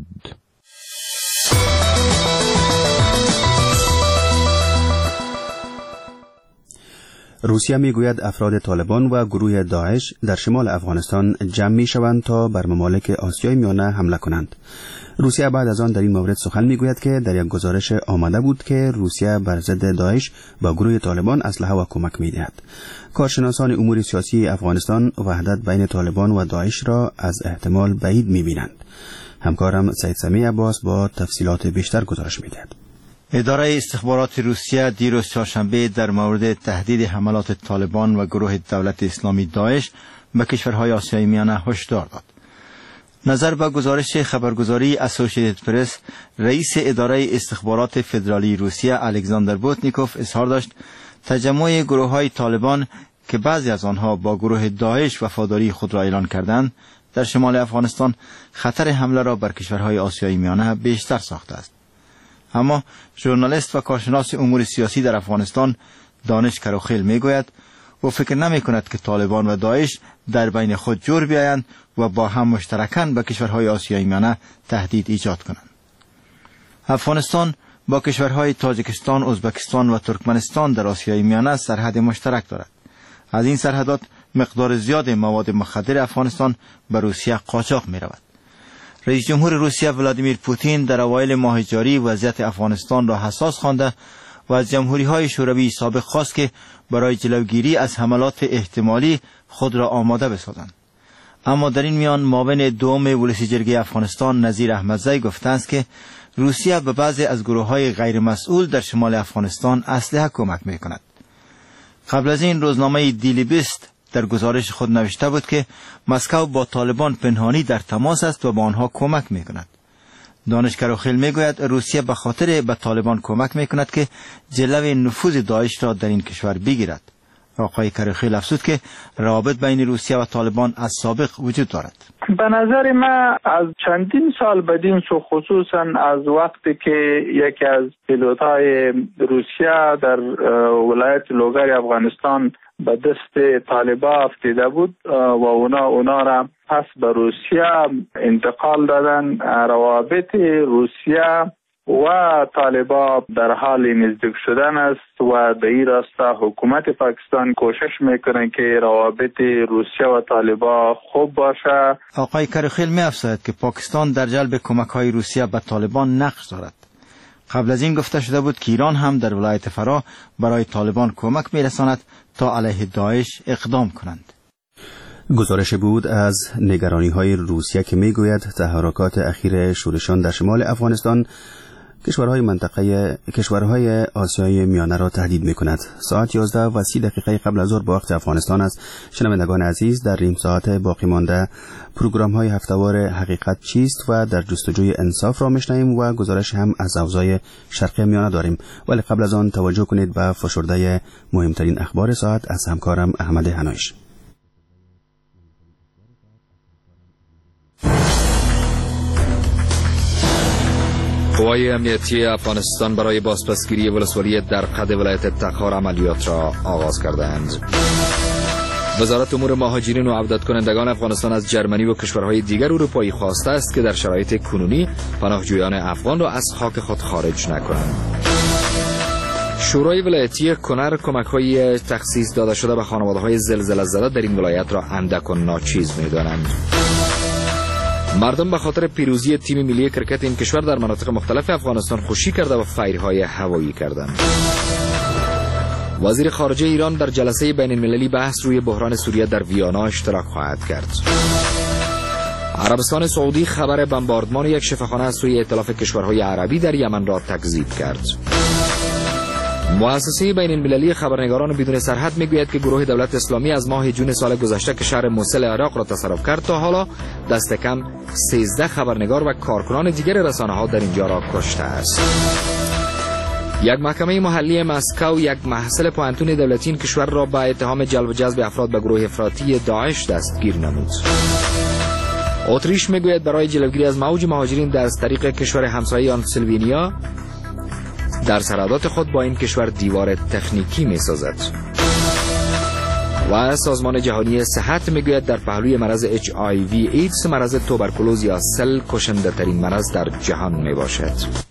روسیه میگوید افراد طالبان و گروه داعش در شمال افغانستان جمع می شوند تا بر ممالک آسیای میانه حمله کنند. روسیه بعد از آن در این مورد سخن میگوید که در یک گزارش آمده بود که روسیه بر ضد داعش با گروه طالبان اسلحه و کمک میدهد. کارشناسان امور سیاسی افغانستان وحدت بین طالبان و داعش را از احتمال بعید میبینند. همکارم سید سمیع عباس با تفصیلات بیشتر گزارش میدهد. اداره استخبارات روسیه دیروز چهارشنبه در مورد تهدید حملات طالبان و گروه دولت اسلامی داعش به کشورهای آسیای میانه هشدار داد. نظر به گزارش خبرگزاری اسوسییتد پرس، رئیس اداره استخبارات فدرالی روسیه الکساندر بوتنیکوف اظهار داشت تجمع گروه‌های طالبان که بعضی از آنها با گروه داعش وفاداری خود را اعلان کردند در شمال افغانستان خطر حمله را بر کشورهای آسیای میانه بیشتر ساخته است. اما ژورنالیست و کارشناس امور سیاسی در افغانستان دانش کروخیل میگوید او فکر نمی کند که طالبان و داعش در بین خود جور بیایند و با هم مشترکاً به کشورهای آسیای میانه تهدید ایجاد کنند. افغانستان با کشورهای تاجیکستان، ازبکستان و ترکمنستان در آسیای میانه سرحد مشترک دارد. از این سرحدات مقدار زیاد مواد مخدر افغانستان به روسیه قاچاق می رود. رئیس جمهور روسیه ولادیمیر پوتین در اوایل ماه جاری وضعیت افغانستان را حساس خوانده و از جمهوری‌های شوروی سابق خواست که برای جلوگیری از حملات احتمالی خود را آماده بسازند. اما در این میان معاون دوم ولسی جرگه افغانستان نظیر احمدزی گفته است که روسیه به بعضی از گروه‌های غیر مسئول در شمال افغانستان اسلحه کمک می‌کند. قبل از این روزنامه دیلی بیست در گزارش خود نوشته بود که مسکو با طالبان پنهانی در تماس است و به آنها کمک میکند. دانش کروخیل میگوید روسیه به خاطر به طالبان کمک میکند که جلوی نفوذ داعش را در این کشور بگیرد. آقای کروخیل افزود که روابط بین روسیه و طالبان از سابق وجود دارد. به نظر من از چندین سال بدین سو، خصوصا از وقتی که یکی از پیلوت‌های روسیه در ولایت لوگر افغانستان به دست طالبان افتیده بود و اونا اونا را پس به روسیه انتقال دادن، روابط روسیه و طالبان در حال نزدیک شدن است و در این راستا حکومت پاکستان کوشش میکنه که روابط روسیه و طالبان خوب باشه. آقای کروخیل می افزاید که پاکستان در جلب کمک های روسیه به طالبان نقش دارد. قبل از این گفته شده بود که ایران هم در ولایت فرا برای طالبان کمک میرساند تا علیه داعش اقدام کنند. گزارش بود از نگرانی های روسیه که میگوید تحرکات اخیر شورشان در شمال افغانستان کشورهای منطقه کشورهای آسیای میانه را تهدید می‌کند. ساعت یازده و سی دقیقه قبل از ظهر با وقت افغانستان است. شنوندگان عزیز، در این ساعت باقی مانده پروگرام‌های هفته‌وار حقیقت چیست و در جستجوی انصاف را میشنویم و گزارش هم از اوضاع شرق میانه داریم. ولی قبل از آن توجه کنید به فشرده مهمترین اخبار ساعت از همکارم احمد هنایش. قوای امنیتی افغانستان برای بازپسگیری ولسوالی درقد ولایت تخار عملیات را آغاز کردند. وزارت امور مهاجرین و عودت کنندگان افغانستان از جرمنی و کشورهای دیگر اروپایی خواسته است که در شرایط کنونی پناهجویان افغان را از خاک خود خارج نکنند. شورای ولایتی کنر کمک‌های تخصیص داده شده به خانواده‌های زلزله زده در این ولایت را اندک و ناچیز می‌دانند. مردم به خاطر پیروزی تیم ملی کرکت این کشور در مناطق مختلف افغانستان خوشی کرده و فیرهای هوایی کردند. وزیر خارجه ایران در جلسه بین المللی بحث روی بحران سوریه در ویانا اشتراک خواهد کرد. عربستان سعودی خبر بمباردمان یک شفاخانه از سوی ائتلاف کشورهای عربی در یمن را تکذیب کرد. مؤسسه بین المللی خبرنگاران بدون سرحد میگوید که گروه دولت اسلامی از ماه جون سال گذشته که شهر موصل عراق را تصرف کرد تا حالا دست کم سیزده خبرنگار و کارکنان دیگر رسانه‌ها در اینجا را کشته است. یک محکمه محلی مسکو یک محصل پوهنتون دولتی این کشور را با اتهام جلب و جذب افراد به گروه افراطی داعش دستگیر نمود. اتریش میگوید برای جلوگیری از موج مهاجرین در طریق کشور همسایه آن سلوونیا در سرحدات خود با این کشور دیوار تکنیکی می سازد. و سازمان جهانی صحت میگوید در پهلوی مرض اچ آی وی ایدز مرض توبرکولوز یا سل کشنده ترین مرض در جهان می باشد.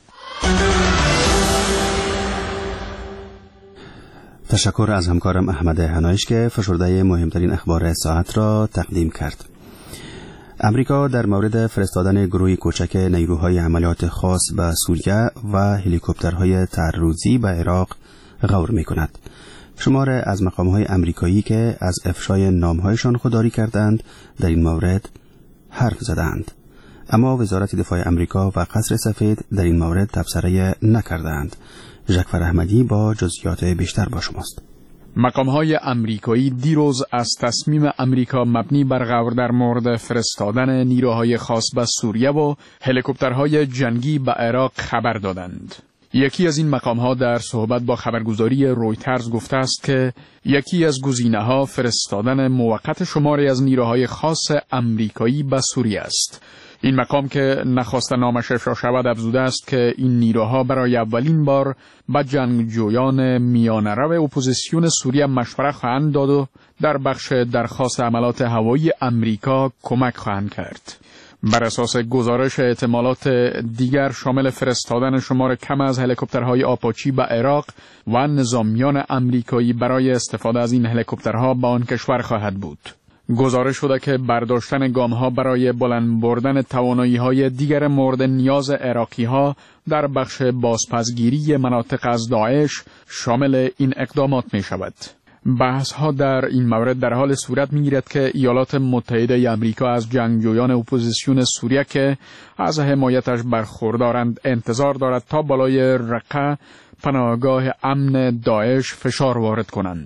تشکر از همکارم احمد هنایش که فشرده مهمترین اخبار ساعت را تقدیم کرد. امریکا در مورد فرستادن گروهی کوچک نیروهای عملیات خاص به سوریه و هلیکوپترهای تعرضی به عراق غور می کند. شمار از مقامهای امریکایی که از افشای نامهایشان خودداری کردند در این مورد حرف زدند. اما وزارت دفاع امریکا و قصر سفید در این مورد تبصره نکردند. ژکفر احمدی با جزئیات بیشتر با شماست. مقام‌های امریکایی دیروز از تصمیم امریکا مبنی بر غور در مورد فرستادن نیروهای خاص به سوریه و هلیکوپترهای جنگی به عراق خبر دادند. یکی از این مقام‌ها در صحبت با خبرگزاری رویترز گفته است که یکی از گزینه‌ها فرستادن موقت شماری از نیروهای خاص امریکایی به سوریه است. این مقام که نخواست نامش افشا شود افزوده است که این نیروها برای اولین بار به جنگجویان میانه‌رو اپوزیسیون سوریه مشوره خواهند داد و در بخش درخواست عملات هوایی امریکا کمک خواهند کرد. بر اساس گزارش احتمالات دیگر شامل فرستادن شمار کم از هلیکوپترهای آپاچی به عراق و نظامیان امریکایی برای استفاده از این هلیکوپترها به آن کشور خواهد بود. گزارش شده که برداشتن گام‌ها برای بلند بردن توانایی‌های دیگر مورد نیاز عراقی‌ها در بخش بازپسگیری مناطق از داعش شامل این اقدامات می‌شود. بحث‌ها در این مورد در حال صورت می‌گیرد که ایالات متحده آمریکا از جنگجویان اپوزیسیون سوریه که از حمایتش برخوردارند انتظار دارد تا بالای رقه پناهگاه امن داعش فشار وارد کنند.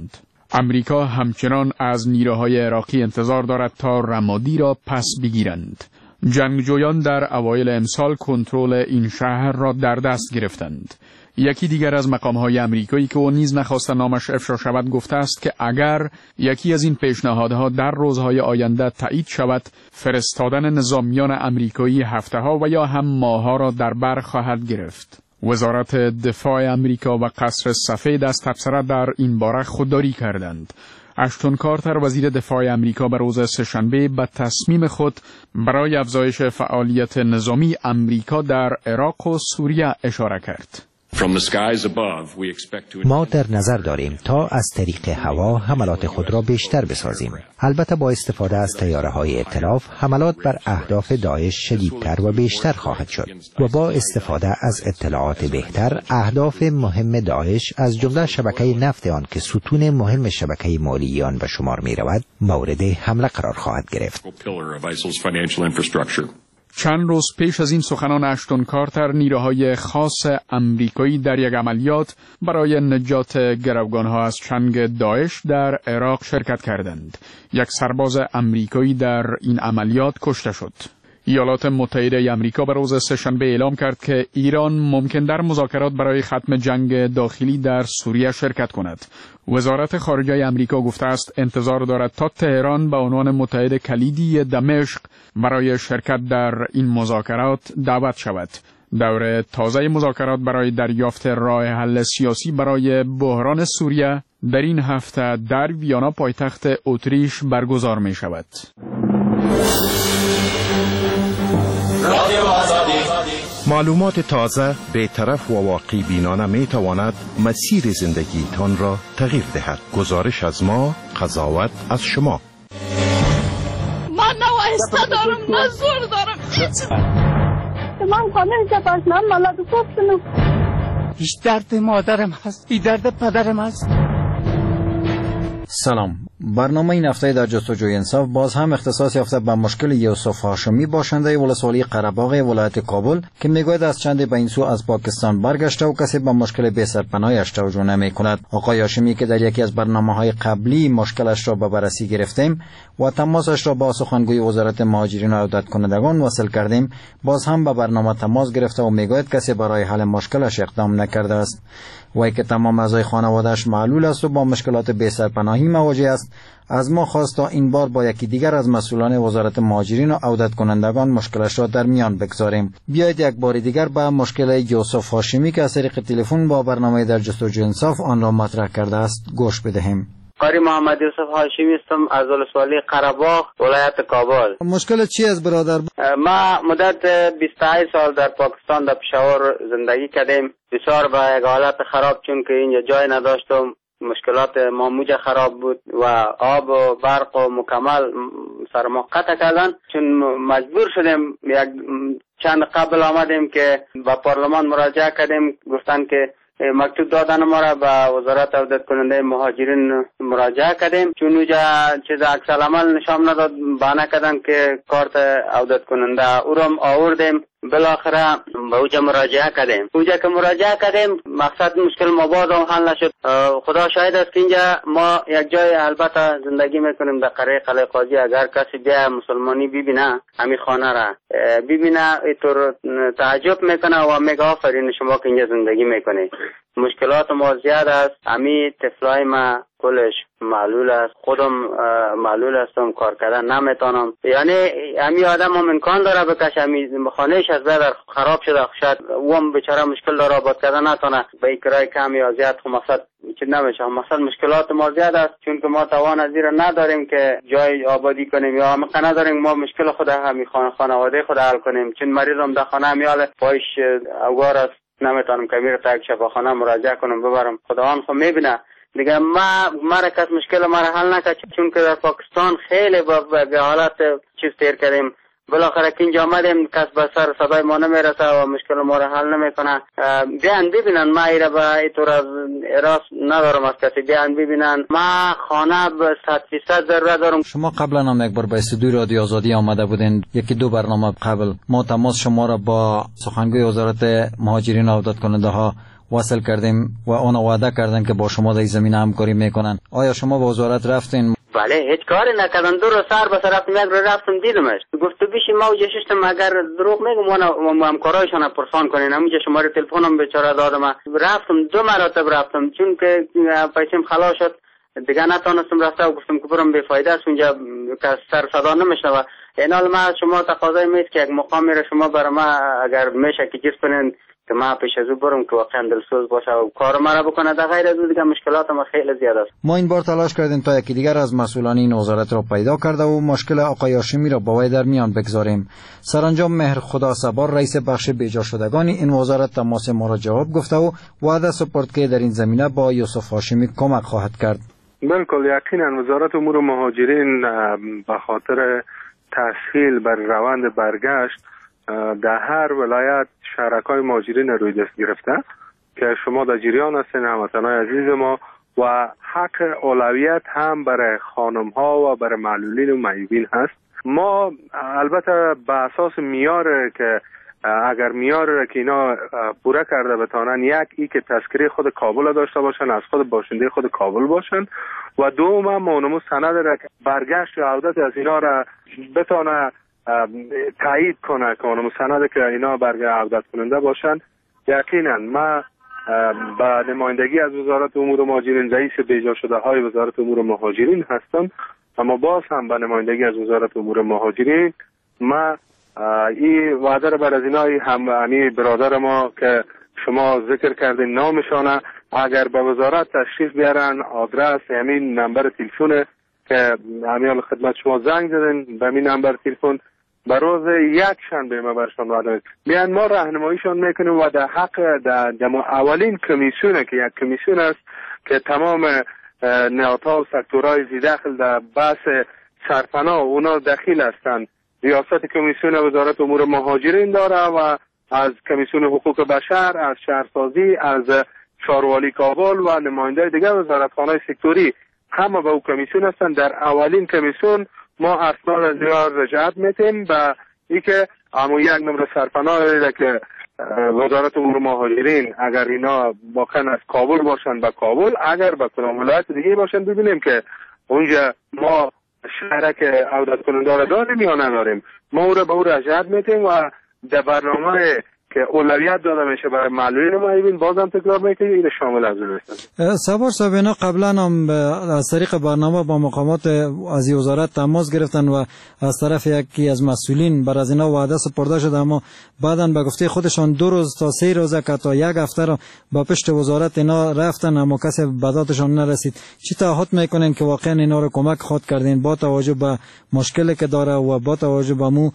امریکا همچنان از نیروهای عراقی انتظار دارد تا رمادی را پس بگیرند. جنگجویان در اوایل امسال کنترل این شهر را در دست گرفتند. یکی دیگر از مقام‌های امریکایی که او نیز نخواست نامش افشا شود گفته است که اگر یکی از این پیشنهادها در روزهای آینده تایید شود، فرستادن نظامیان امریکایی هفته‌ها و یا هم ماه‌ها را در بر خواهد گرفت. وزارت دفاع امریکا و قصر سفید از تبصره در این باره خودداری کردند. اشتون کارتر وزیر دفاع امریکا به روز سه‌شنبه به تصمیم خود برای افزایش فعالیت نظامی امریکا در عراق و سوریه اشاره کرد. ما در نظر داریم تا از طریق هوا حملات خود را بیشتر بسازیم. البته با استفاده از طیاره‌های ائتلاف حملات بر اهداف داعش شدیدتر و بیشتر خواهد شد و با استفاده از اطلاعات بهتر اهداف مهم داعش از جمله شبکه نفت آن که ستون مهم شبکه مالی آن به شمار می رود مورد حمله قرار خواهد گرفت. چند روز پیش از این سخنان اشتون کارتر نیروهای خاص امریکایی در یک عملیات برای نجات گروگانها از چنگ داعش در عراق شرکت کردند. یک سرباز امریکایی در این عملیات کشته شد. ایالات متحده آمریکا به روز سه‌شنبه اعلام کرد که ایران ممکن در مذاکرات برای ختم جنگ داخلی در سوریه شرکت کند. وزارت خارجه آمریکا گفته است انتظار دارد تا تهران به عنوان متحد کلیدی دمشق برای شرکت در این مذاکرات دعوت شود. دور تازه مذاکرات برای دریافت راه حل سیاسی برای بحران سوریه در این هفته در ویانا پایتخت اتریش برگزار می شود. معلومات تازه، بی‌طرف و واقعی بینانه می تواند مسیر زندگیتان را تغییر دهد. گزارش از ما، قضاوت از شما. من نه وایسته دارم نه زور دارم هیچ. من کامل جباز من مالاد گفتم. هیچ درد مادرم هست، این درد پدرم هست. سلام. برنامه این هفته در جستجوی انصاف باز هم اختصاص یافته به مشکل یوسف هاشمی باشنده ولسوالی قره‌باغ ولایت کابل که میگوید از چند به این سو از پاکستان برگشته و کسی به مشکل بی سرپناهیش توجه نمی کند. آقای هاشمی که در یکی از برنامه‌های قبلی مشکلش را به بررسی گرفتیم و تماسش را با سخنگوی وزارت مهاجرین و عودت کنندگان وصل کردیم، باز هم به برنامه تماس گرفته و میگوید کسی برای حل مشکلش اقدام نکرده است. وی که تمام اعضای خانواده‌اش معلول است و با مشکلات بی سرپناهی مواجه است، از ما خواست تا این بار با یکی دیگر از مسئولان وزارت مهاجرین و عودت کنندگان مشکلش را در میان بگذاریم. بیایید یک بار دیگر به مشکل یوسف هاشمی که از طریق تلفن با برنامه در جستجوی انصاف آن را مطرح کرده است گوش بدهیم. قاری محمد یوسف هاشمی هستم از ولسوالی قره‌باغ ولایت کابل. مشکل چی است برادر؟ ما مدت بیست و هشت سال در پاکستان در پشاور زندگی کردیم. بسیار به یک حالت خراب چون که اینجا جای نداشتم. مشکلات ماموجه خراب بود و آب و برق و مکمل سر ما قطع کردن، چون مجبور شدیم یک چند قبل آمدیم که با پارلمان مراجعه کردیم، گفتن که مکتوب دادن ما را به وزارت عودت کننده مهاجرین مراجعه کردیم، چون اونجا چیز عکس العمل نشان نداد، بهانه کردن که کارت عودت کننده او را آوردیم. بالاخره به اوجا مراجعه کردیم. اوجا که مراجعه کردیم مقصد مشکل ما باز هم حل نشد. خدا شاهد است که اینجا ما یک جای البته زندگی میکنیم در قریه قلعه قاضی. اگر کسی بیا مسلمانی ببینه همین خانه را ببینه اینطور تعجب میکنه و میگه آفرین شما که اینجا زندگی میکنید. مشکلات ما زیاد است. همین طفلای ما کلش معلول است، خودم معلول هستم، کار کردن نمیتونم. یعنی همین آدم هم امکان داره بکشه، همین خانهش از بدر خراب شده، شاید اون بیچاره مشکل داره آباد کردن نتونه، به کرای کم یا زیاد خب مقصد چی نمیشه. مقصد مشکلات ما زیاد است چون که ما توان از این نداریم که جای آبادی کنیم یا هم نداریم ما مشکل خود همین خانه خانواده خود حل کنیم، چون مریضم در خانه میاله پایش اوگار است، نمیتونم که میره تا یک شفاخانه مراجعه کنم ببرم. خداوند خب میبینه دیگه. ما مرکز مشکل ما را حل نکرد چون که در پاکستان خیلی به حالت چیز تیر کردیم. بالاخره که اینجا آمدیم کس به سر صدای ما نمیرسه و مشکل ما را حل نمیکنه. بیان ببینن ما ایره به اینطور از راست ندارم از کسی، بیان ببینن ما خانه به صد فیصد ضرورت دارم. شما قبلا هم یک بار به استودیوی رادیو آزادی آمده بودین، یکی دو برنامه قبل ما تماس شما را با سخنگوی وزارت مهاجرین و عودت کننده ها وصل کردیم و آن وعده کردن که با شما در زمینه همکاری میکنن. آیا شما با وزارت رفتین؟ بله هیچ کاری نکردن. دو روز سر به سر رفتم، یک روز رفتم دیدمش، گفت بیشی ما وجه ششتم اگر دروغ میگم ما همکارایشان پرسان کنین. همونجا شماره تلفنم بیچاره دادم، رفتم دو مرتب رفتم چون که پیسیم خلاص شد دیگه نتونستم رفته و گفتم که برم بیفایده است اونجا که سر صدا نمیشنوه. این حال ما شما تقاضای میست که یک مقامی را شما برای ما اگر میشه که جز کنین که ما پیش از او برم که واقعا دلسوز باشه و کار ما را بکنه. در غیر از او دیگه مشکلات ما خیلی زیاد است. ما این بار تلاش کردیم تا یکی دیگر از مسئولان این وزارت را پیدا کرده و مشکل آقای هاشمی را با وی در میان بگذاریم. سرانجام مهر خدا صبار رئیس بخش بیجا شدگان این وزارت تماس ما را جواب گفته و وعده سپرد که در این زمینه با یوسف هاشمی کمک خواهد کرد. بالکل یقینا وزارت امور مهاجرین به خاطر تسهیل بر روند برگشت در هر ولایت شرکای مهاجرین روی دست گرفته که شما در جریان هستین هموطنان عزیز ما و حق اولویت هم برای خانم ها و برای معلولین و معیوبین هست. ما البته به اساس میار که اگر میار که اینا پوره کرده بتانن، یک ای که تذکره خود کابل داشته باشن، از خود باشنده خود کابل باشن و دوم هم مونمو سند را که برگشت و عودت از اینا را بتانه تایید کنه که مونمو سند که اینا برگشت عودت کننده باشن. یقینا ما با نمایندگی از وزارت امور مهاجرین رئیس بیجا شده های وزارت امور مهاجرین هستم، اما باز هم با نمایندگی از وزارت امور مهاجرین ما این وعده را بر از اینای هم امی برادر ما که شما ذکر کردین نامشانه اگر به وزارت تشریف بیارن، آدرس همین نمبر تلفن که همین خدمت شما زنگ زدن به همین نمبر تلفن به روز یک شنبه ما برشان وعده میان، ما راهنماییشان میکنیم و در حق در اولین کمیسیونه که یک کمیسیون است که تمام نهادها و سکتورهای زیداخل در بحث سرپناه اونا دخیل هستند. ریاست کمیسیون وزارت امور مهاجرین داره و از کمیسیون حقوق بشر، از شهرسازی، از شاروالی کابل و نماینده دیگر وزارتخانه سکتوری همه به او کمیسیون هستند. در اولین کمیسیون ما اسناد از دیار رجعت میتیم به ای که اما یک نمره سرپناه که وزارت امور مهاجرین اگر اینا واقعا از کابل باشن به کابل، اگر به کدام ولایت دیگه باشن ببینیم که اونجا ما شهرک عودت کننده را داریم یا نداریم. ما او را به او رجعت میتیم و در برنامه که اولویت داده میشه برای معلولین و معیوبین بازم تکرار میکنیم این شامل از اون است. سوار صاحب اینا قبلا هم از طریق برنامه با مقامات از وزارت تماس گرفتن و از طرف یکی از مسئولین بر از اینا وعده سپرده شده، اما بعداً به گفته خودشان دو روز تا سه روز که تا یک هفته را با پشت وزارت اینا رفتن اما کسی به دادشان نرسید. چی تعهد میکنین که واقعا اینا رو کمک خود کردین با توجه به مشکلی که داره و با توجه به مو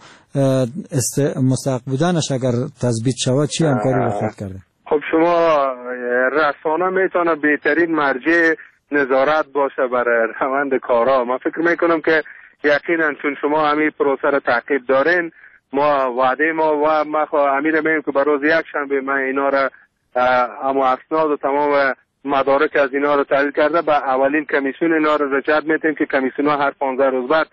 است مستحق بودنش اگر تثبیت شود چی همکاری رو خود کرده؟ خب شما رسانه میتونه بهترین مرجع نظارت باشه برای روند کارا. من فکر میکنم که یقینا چون شما همین پروسه رو تعقیب دارین، ما وعده ما و ما امیر میگم که برای روز یک شنبه من اینا رو اما اسناد و تمام مدارک از اینا رو تحلیل کرده به اولین کمیسیون اینا رو رجعت میتیم که کمیسیون ها هر پانزده روز بعد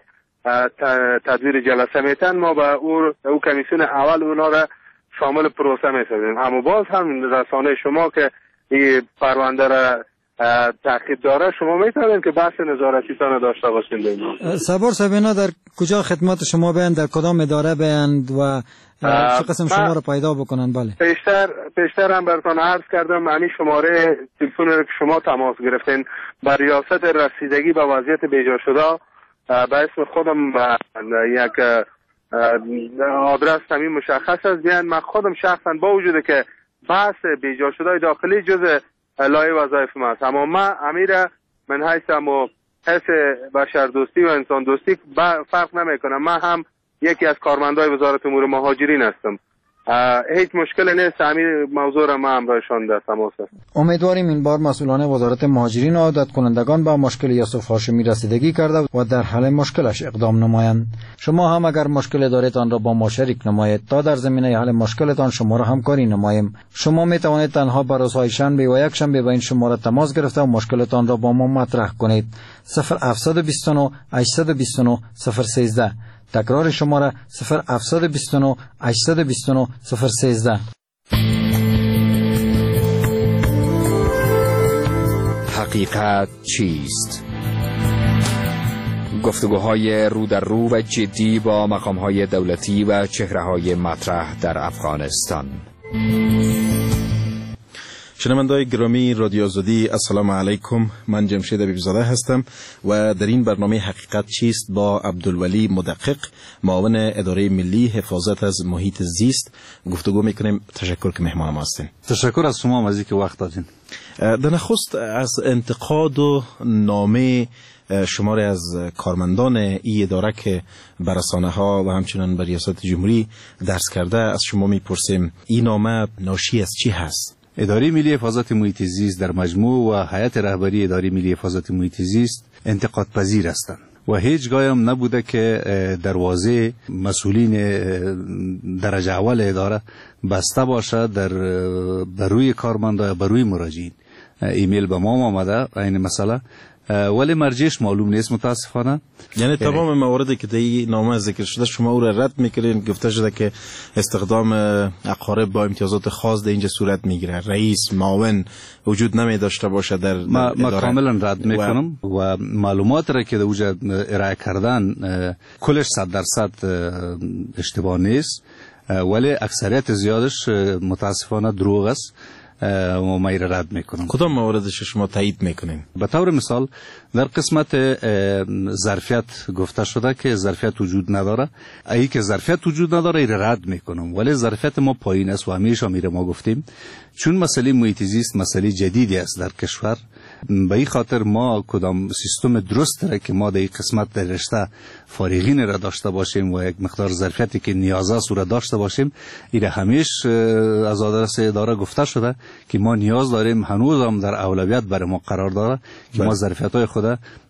تدویر جلسه میتن. ما به او, او کمیسیون اول اونا را شامل پروسه میسازیم. اما باز هم رسانه شما که این پرونده را تعقیب داره شما میتونید که بحث نظارتیتان داشته باشید. صبر صاحب اینا در کجا خدمت شما بیان، در کدام اداره بیان و چه قسم شما رو پیدا بکنن؟ بله پیشتر پیشتر هم براتون عرض کردم همین شماره تلفن رو که شما تماس گرفتین بر ریاست رسیدگی به وضعیت بیجا شده به اسم خودم یک آدرس همین مشخص است بیان. من خودم شخصا با وجود که بحث بیجا شده داخلی جز لایه وظایف ما است، اما من امیر من حیث و حیث بشر دوستی و انسان دوستی فرق نمی کنم. من هم یکی از کارمندای وزارت امور مهاجرین هستم. هیچ مشکل نیست. همین موضوع را ما همراهشان در تماس هستم. امیدواریم این بار مسئولان وزارت مهاجرین و عودت کنندگان با مشکل یوسف هاشمی رسیدگی کرده و در حل مشکلش اقدام نمایند. شما هم اگر مشکل دارید آن را با ما شریک نمایید تا در زمینه حل مشکلتان شما را همکاری نماییم. شما می توانید تنها بر روزهای شنبه و یک شنبه با این شماره تماس گرفته و مشکلتان را با ما مطرح کنید. صفر هفت دو نه هشت دو نه صفر یک سه. تکرار شماره صفر هفت دو نه هشت دو نه صفر یک سه. حقیقت چیست؟ گفتگوهای رو در رو و جدی با مقامهای دولتی و چهره‌های مطرح در افغانستان. شنونده‌های گرامی رادیو آزادی، السلام علیکم. من جمشید حبیبزاده هستم و در این برنامه حقیقت چیست با عبدالولی مدقق، معاون اداره ملی حفاظت از محیط زیست گفتگو میکنیم. تشکر که مهمان ما هستین. تشکر از شما از اینکه وقت دادین. در نخست از انتقاد و نامه شماری از کارمندان ای اداره که بر رسانه‌ها و همچنین بر ریاست جمهوری درس کرده از شما میپرسیم این نامه ناشی از چی هست؟ اداره ملی حفاظت محیط زیست در مجموع و هیئت رهبری اداره ملی حفاظت محیط زیست انتقاد پذیر هستند و هیچگاه هم نبوده که دروازه مسئولین درجه اول اداره بسته باشه در بروی کارمندا بروی مراجعین. ایمیل به ما آمده این مسئله ولی مرجعش معلوم نیست متاسفانه. یعنی تمام مواردی که در این نامه ذکر شده شما او را رد میکنین؟ گفته شده که استخدام اقارب با امتیازات خاص در اینجا صورت میگیره، رئیس معاون وجود نمی داشته باشه در ما, ما کاملا رد میکنم و, و معلومات را که در اوجا ارائه کردن کلش صد درصد اشتباه نیست ولی اکثریت زیادش متاسفانه دروغ است و ما ایره رد میکنم. کدام مواردش شما تایید میکنین؟ به طور مثال در قسمت ظرفیت گفته شده که ظرفیت وجود نداره. ای که ظرفیت وجود نداره ایره رد میکنم ولی ظرفیت ما پایین است و همیشه میره ما گفتیم چون مسئله محیط زیست مسئله جدیدی است در کشور. به این خاطر ما کدام سیستم درست را که ما در این قسمت در رشته فارغین را داشته باشیم و یک مقدار ظرفیتی که نیاز است را داشته باشیم ایره همیشه از آدرس اداره گفته شده که ما نیاز داریم، هنوز هم در اولویت برای ما قرار داره که بله. ما ظرفیت‌های خود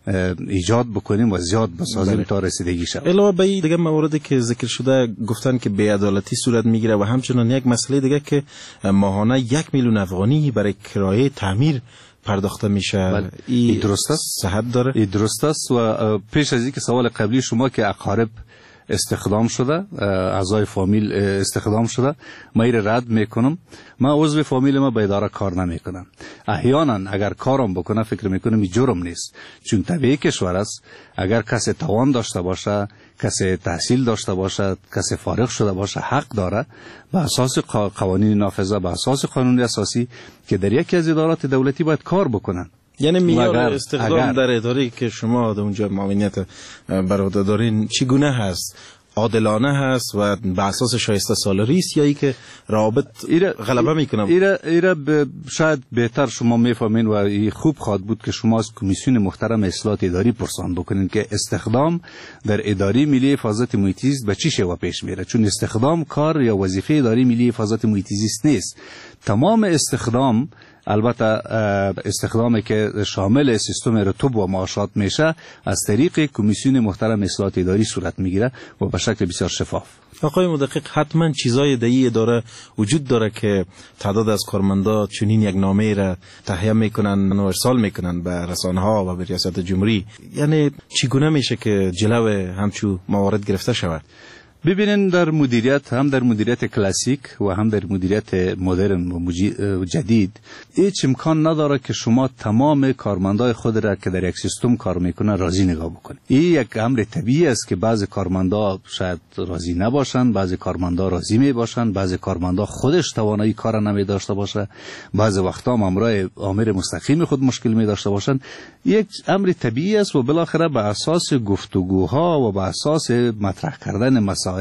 ایجاد بکنیم و زیاد بسازیم بله. تا رسیدگی شود. علاوه بر این دیگه مواردی که ذکر شده گفتن که بی‌عدالتی صورت میگیره و همچنین یک مسئله دیگه که ماهانه یک میلیون افغانی برای کرایه تعمیر پرداخته میشه. بله. ای درست است؟ صحت داره؟ ای درست است و پیش از اینکه سوال قبلی شما که اقارب استخدام شده، اعضای فامیل استخدام شده، ما ایره رد میکنم. ما عضو فامیل ما به اداره کار نمیکنم. احیانا اگر کارم بکنه فکر میکنم این جرم نیست چون طبیعی کشور است. اگر کسی توان داشته باشه، کسی تحصیل داشته باشه، کسی فارغ شده باشه حق داره به اساس قوانین نافذه، به اساس قانون اساسی که در یکی از ادارات دولتی باید کار بکنن. یعنی معیار استخدام در اداره که شما در اونجا معاونیت بر عهده دارین چگونه هست؟ عادلانه هست و به اساس شایسته سالاری است یا ای که رابط غلبه میکنم؟ ایره ایره ب... شاید بهتر شما میفهمین و ای خوب خواد بود که شما از کمیسیون محترم اصلاحات اداری پرسان بکنین که استخدام در اداره ملی حفاظت محیط زیست به چی شیوه پیش میره، چون استخدام کار یا وظیفه اداره ملی حفاظت محیط زیست نیست. تمام استخدام البته استخدامی که شامل سیستم رتب و معاشات میشه از طریق کمیسیون محترم اصلاحات اداری صورت میگیره و به شکل بسیار شفاف. آقای مدقق حتما چیزای در این اداره وجود داره که تعداد از کارمندا چنین یک نامه را تهیه میکنن و ارسال میکنن به رسانه ها و به ریاست جمهوری. یعنی چگونه میشه که جلو همچو موارد گرفته شود؟ ببینین در مدیریت هم در مدیریت کلاسیک و هم در مدیریت مدرن و جدید هیچ امکان نداره که شما تمام کارمندای خود را که در یک سیستم کار میکنه راضی نگاه بکنید. این یک امر طبیعی است که بعضی کارمندا شاید راضی نباشن، بعضی کارمندا راضی می باشن، بعضی کارمندا خودش توانایی کار نمی داشته باشه، بعضی وقتا هم امرای امر مستقیم خود مشکل می داشته باشن. یک امر طبیعی است و بالاخره به اساس گفتگوها و به اساس مطرح کردن مسائل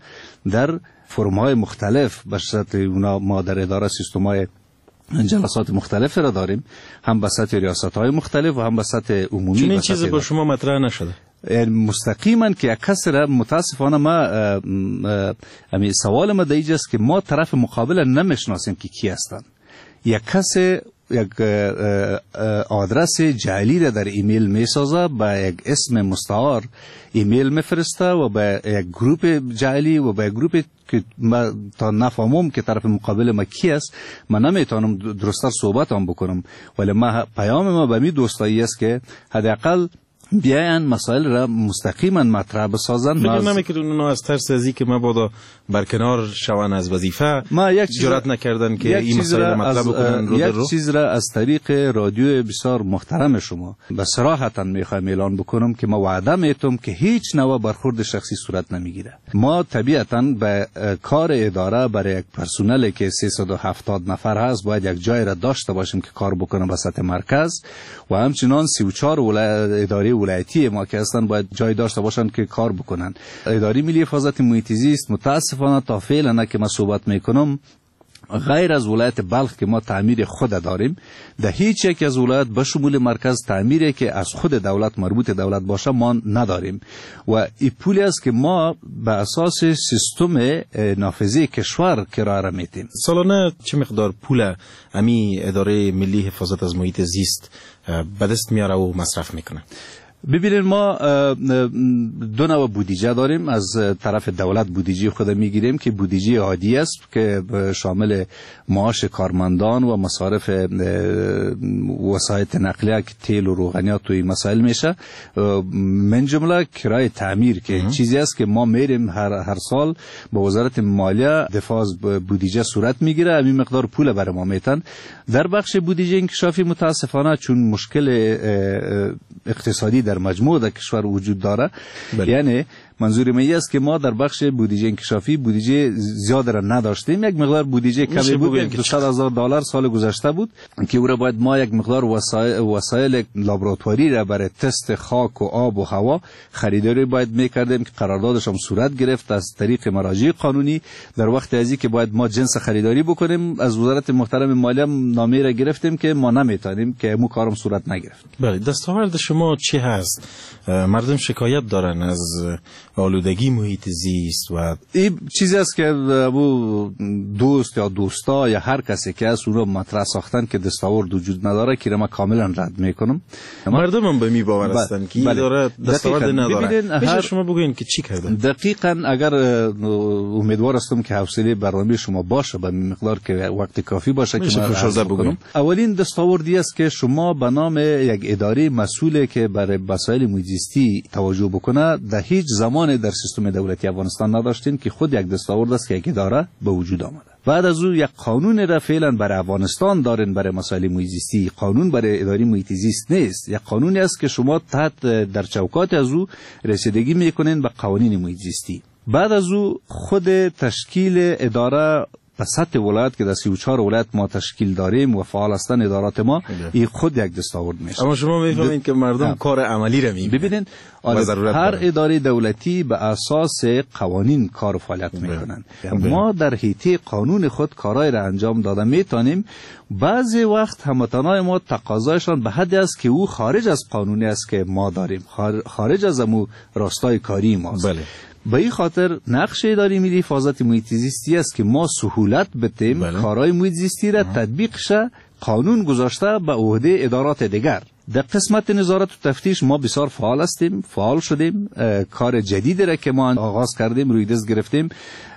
در فرم‌های مختلف به صورت اونا ما در اداره سیستم‌های جلسات مختلف را داریم، هم به سطح ریاست‌های مختلف و هم به سطح عمومی. چون این چیز با شما مطرح نشده مستقیما که یک کس را متاسفانه ما امی سوال ما دیگه است که ما طرف مقابل نمیشناسیم که کی هستند. یک کس یک آدرس جعلی را در ایمیل میسازه، با یک اسم مستعار ایمیل میفرسته و با یک گروپ جعلی و با یک گروپ که ما تا نفهمم که طرف مقابل ما کی است من نمیتونم درستر صحبت هم بکنم. ولی ما پیام ما به می دوستایی است که حداقل بیاین مسائل را مستقیما مطرح بسازند. فکر نمیکنم اونا از ترس از اینکه مبادا برکنار شوند از وظیفه ما یک جرأت نکردن که این مسائل مطرح بکنن. رو یک رو چیز را از طریق رادیو بسیار محترم شما به صراحتا میخوایم اعلان بکنم که ما وعده میتم که هیچ نوع برخورد شخصی صورت نمیگیره. ما طبیعتا به کار اداره برای یک پرسنلی که سیصد و هفتاد نفر هست باید یک جای را داشته باشیم که کار بکنه به سطح مرکز و همچنان سی و چهار اداره ولایتی ما که هستن باید جای داشته باشن که کار بکنن. اداره ملی حفاظت محیط زیست متاسفانه تا فعلا که ما صحبت میکنم غیر از ولایت بلخ که ما تعمیر خود داریم، در هیچ یک از ولایت به شمول مرکز تعمیری که از خود دولت مربوط دولت باشه ما نداریم و این پولی است که ما به اساس سیستم نافذه کشور کرایه میتیم. سالانه چه مقدار پول امی اداره ملی حفاظت از محیط زیست به دست میاره و مصرف میکنه؟ ببینید ما دو نوع بودجه داریم. از طرف دولت بودجه خود میگیریم که بودجه عادی است که شامل معاش کارمندان و مصارف وسایل نقلیه که تیل و روغنیات و این مسائل میشه، من جمله کرایه تعمیر که چیزی است که ما میریم هر هر سال با وزارت مالیه دفاع از بودجه صورت میگیره، همین مقدار پول برای ما میتن. در بخش بودجه انکشافی متاسفانه چون مشکل اقتصادی در مجموع در کشور وجود داره، بله. یعنی منظور من است که ما در بخش بودجه انکشافی بودجه زیاد را نداشتیم. یک مقدار بودجه کمی بود، دویست هزار دلار سال گذشته بود که او را باید ما یک مقدار وسایل, وسایل لابراتواری را برای تست خاک و آب و هوا خریداری باید میکردیم که قراردادش هم صورت گرفت از طریق مراجع قانونی. در وقت ازی که باید ما جنس خریداری بکنیم از وزارت محترم مالیه نامه را گرفتیم که ما نمیتونیم که مو کارم صورت نگرفت. بله، دستاورد شما چی هست؟ مردم شکایت دارن از آلودگی محیط زیست و این چیزی است که ابو دوست یا دوستا یا هر کسی که از اون رو مطرح ساختن که دستاورد وجود نداره که ما کاملا رد میکنم. مردم هم به می باور هستن که این داره دستاورد نداره. میشه شما بگوین که چی کردن؟ دقیقاً اگر امیدوار هستم که حوصله برنامه شما باشه به مقدار که وقت کافی باشه که من عرض بکنم. اولین دستاوردی است که شما به نام یک اداره مسئوله که برای مسائل محیط زیستی توجه بکنه در هیچ زمان در سیستم دولتی افغانستان نداشتین که خود یک دستاورد است که یک اداره به وجود آمده. بعد از او یک قانون را فعلا برای افغانستان دارین برای مسائل محیط زیستی. قانون برای اداره محیط زیست نیست، یک قانونی است که شما تحت در چوکات از او رسیدگی میکنین به قوانین محیط زیستی. بعد از او خود تشکیل اداره به سطح ولایت که در سی و چهار ولایت ما تشکیل داریم و فعال هستن ادارات ما، این خود یک دستاورد میشه. اما شما میفهمین که مردم کار عملی را میبینن. ببینید هر اداره دولتی به اساس قوانین کار و فعالیت میکنن. ما در حیطه قانون خود کارای را انجام داده میتونیم. بعضی وقت هموطنای ما تقاضایشان به حدی است که او خارج از قانونی است که ما داریم، خارج از امو راستای کاری ماست. بله. به این خاطر نقش اداره ملی حفاظت محیط زیستی است که ما سهولت بدیم بله. کارهای محیط زیستی را تطبیق شه قانون گذاشته به عهده ادارات دیگر. در قسمت نظارت و تفتیش ما بسیار فعال هستیم، فعال شدیم. کار جدیدی را که ما آغاز کردیم روی دست گرفتیم،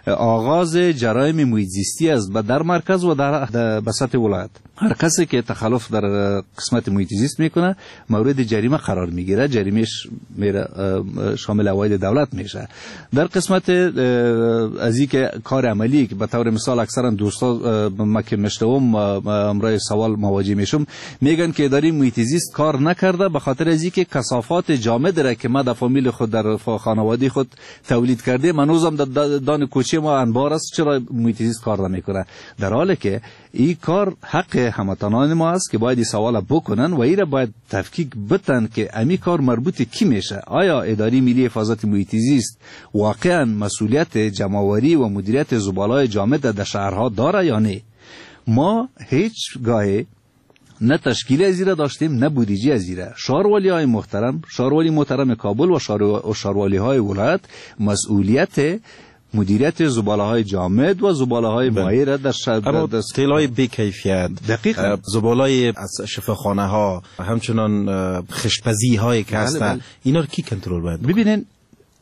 آغاز جرایم محیط زیستی است و در مرکز و در, در بساط ولایت. هر کسی که تخلف در قسمت محیط زیست میکنه مورد جریمه قرار میگیره، جریمهش میره شامل اواید دولت میشه. در قسمت از این که کار عملی که به طور مثال اکثرا دوستا ما که مشتوم امرای سوال مواجه میشم میگن که اداره محیط زیست کار نکرده به خاطر از اینکه کثافات جامد را که ما در فامیل خود در خانواده خود تولید کردیم هنوزم در دان کوچه ما انبار است، چرا محیط زیست کار نمیکنه؟ در حالی که این کار حق هموطنان ما است که باید این سوال بکنن و این را باید تفکیک بتن که امی کار مربوط کی میشه. آیا اداره ملی حفاظت محیط زیست واقعا مسئولیت جمع‌آوری و مدیریت زباله‌های جامد در شهرها داره یا نه؟ ما هیچ گاهی نه تشکیل ازیره داشتیم نه بودجه ازیره. شاروالی های محترم، شاروالی محترم کابل و شاروالی های ولایت مسئولیت مدیریت زباله های جامد و زباله های مایع را در شهر اما تیل های بی کیفیت، دقیقاً زباله های از شفاخانه ها، همچنان خشپزی هایی که هستن، اینا رو کی کنترل باید؟ ببینین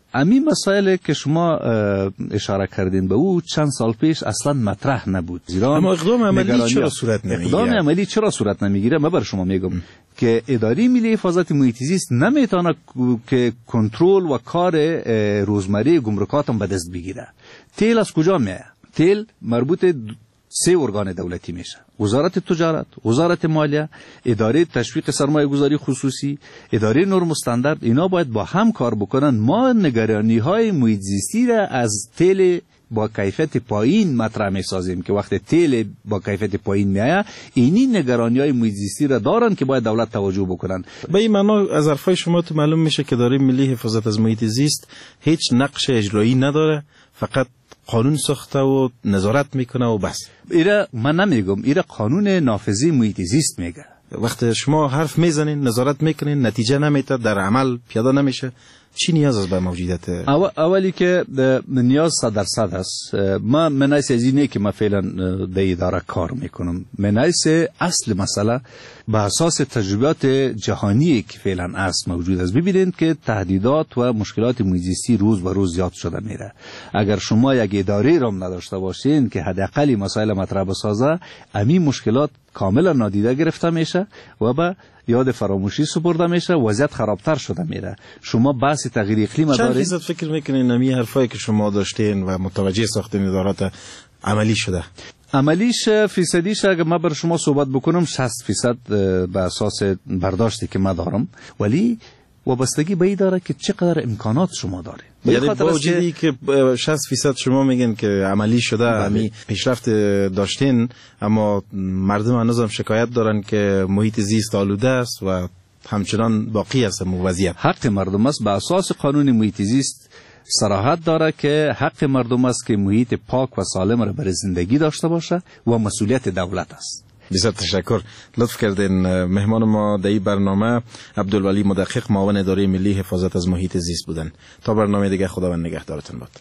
امی مسائل که شما اشاره کردین به او چند سال پیش اصلا مطرح نبود. اما اقدام عملی چرا صورت نمیگیره؟ اقدام عملی چرا صورت نمیگیره؟ من بر شما میگم که اداره ملی حفاظت محیط زیست نمیتونه که کنترل و کار روزمره گمرکات هم به دست بگیره. تیل از کجا میاد؟ تیل مربوط سه ارگان دولتی میشه: وزارت تجارت، وزارت مالیه، اداره تشویق سرمایه گذاری خصوصی، اداره نرم و استاندارد. اینا باید با هم کار بکنن. ما نگرانی های محیط زیستی را از تیل با کیفیت پایین مطرح میسازیم که وقت تیل با کیفیت پایین میاد، اینی نگرانی های محیط زیستی را دارن که باید دولت توجه بکنن. به این معنا از حرفای شما تو معلوم میشه که اداره ملی حفاظت از محیط زیست هیچ نقش اجرایی نداره، فقط قانون ساخته و نظارت میکنه و بس. ایره من نمیگم، ایره قانون نافذی محیط زیست میگه. وقتی شما حرف میزنین، نظارت میکنین، نتیجه نمیته، در عمل پیاده نمیشه، چی نیاز است به موجودیت؟ اول اولی که نیاز صد درصد است. ما منایس از اینه که ما فعلا در اداره کار میکنم. منایس اصل مسئله به اساس تجربیات جهانی که فعلا است موجود است. ببینید که تهدیدات و مشکلات محیط زیستی روز به روز زیاد شده میره. اگر شما یک اداره را نداشته باشین که حداقل مسائل مطرح بسازه، امی مشکلات کاملا نادیده گرفته میشه و به یاد فراموشی سپرده میشه، وضعیت خرابتر شده میره. شما بحث تغییر اقلیم دارید. چند فیصد فکر میکنین نمی حرفایی که شما داشتین و متوجه ساختین ادارات عملی شده؟ عملیش فیصدیش اگر ما بر شما صحبت بکنم شصت فیصد به اساس برداشتی که ما دارم، ولی وابستگی به این داره که چقدر امکانات شما داره. یعنی با وجودی که شصت فیصد شما میگن که عملی شده، همی پیشرفت داشتین، اما مردم هنوزم شکایت دارن که محیط زیست آلوده است و همچنان باقی است وضعیت. حق مردم است. به اساس قانون محیط زیست صراحت داره که حق مردم است که محیط پاک و سالم را برای زندگی داشته باشه و مسئولیت دولت است. بسیار تشکر. لطف کردین. مهمان ما در این برنامه عبدالولی مدقق، معاون اداره ملی حفاظت از محیط زیست بودن. تا برنامه دیگه خداوند نگهدارتون باد.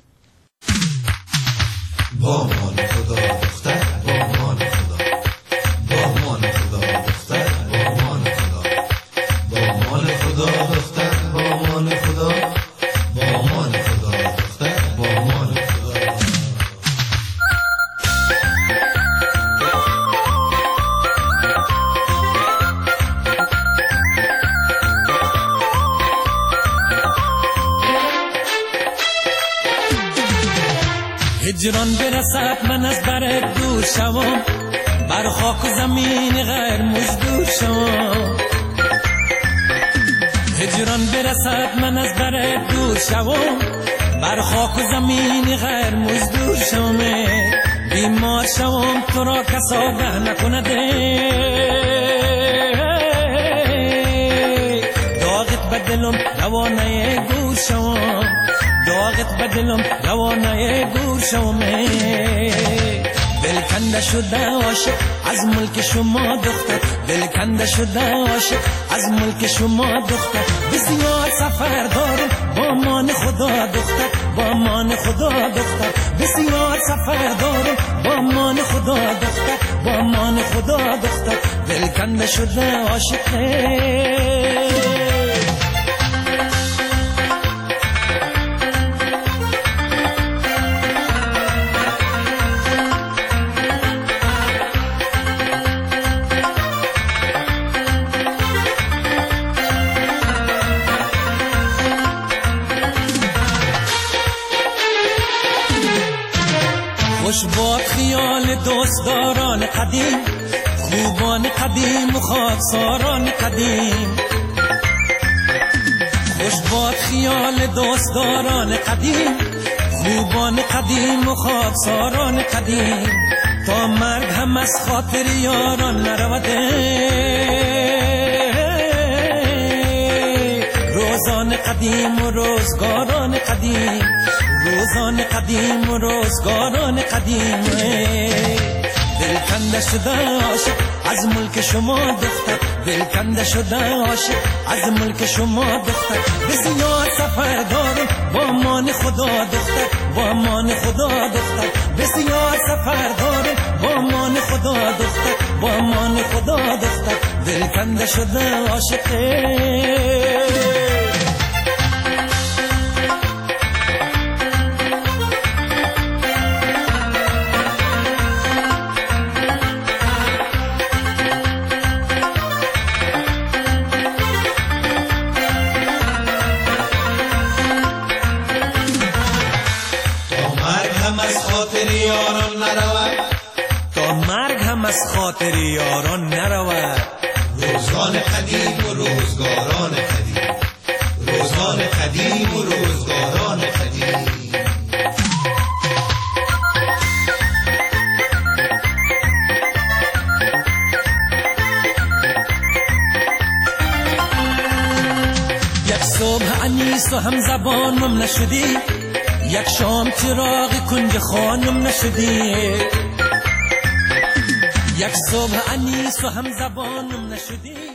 با مان خدا دختر، با مان خدا، با مان خدا دختر، با مان خدا، با مان خدا دختر، با مان خدا، با مان خدا دختر، با مان خدا. هجران برسد من از بر دور شوم، بر خاک و زمین غیر مزدور شوم. هجران برسد من از بر دور شوم، بر خاک و زمین غیر مزدور شوم. بیمار شوم تو را کس آگه نکنده، داغت بدلم روانه گور شوم، داغت بدلم روانه گور شوم. دل کنده شده عاشق از ملک شما دختر، دل کنده شده عاشق از ملک شما دختر. بسیار سفر دارم با مان خدا دختر، با مان خدا دختر. بسیار سفر دارم با مان خدا دختر، با مان خدا دختر. دل کنده شده عاشق. خوش باد خیال دوستداران قدیم، خوبان قدیم و خاکساران قدیم. خوش باد خیال دوستداران قدیم، خوبان قدیم و خاکساران قدیم. تا مرگ هم از خاطر یاران نروده، روزان قدیم و روزگاران قدیم، روزان قدیم و روزگاران قدیم. دل کنده شده عاشق از ملک شما دختر، دل کنده شده عاشق از ملک شما دختر. بسیار سفر دارم با مان خدا دختر، با مان خدا دختر. بسیار سفر دارم با مان خدا دختر، با مان خدا دختر. دل کنده شده عاشق. خاطر یاران نرود. روزگار قدیم و روزگاران قدیم، روزگار قدیم و روزگاران قدیم. یک صبح انیس و هم زبانم نشدی، یک شام چراغ کنج خانم نشدی. یک صبح انیس و هم زبانم نشدی.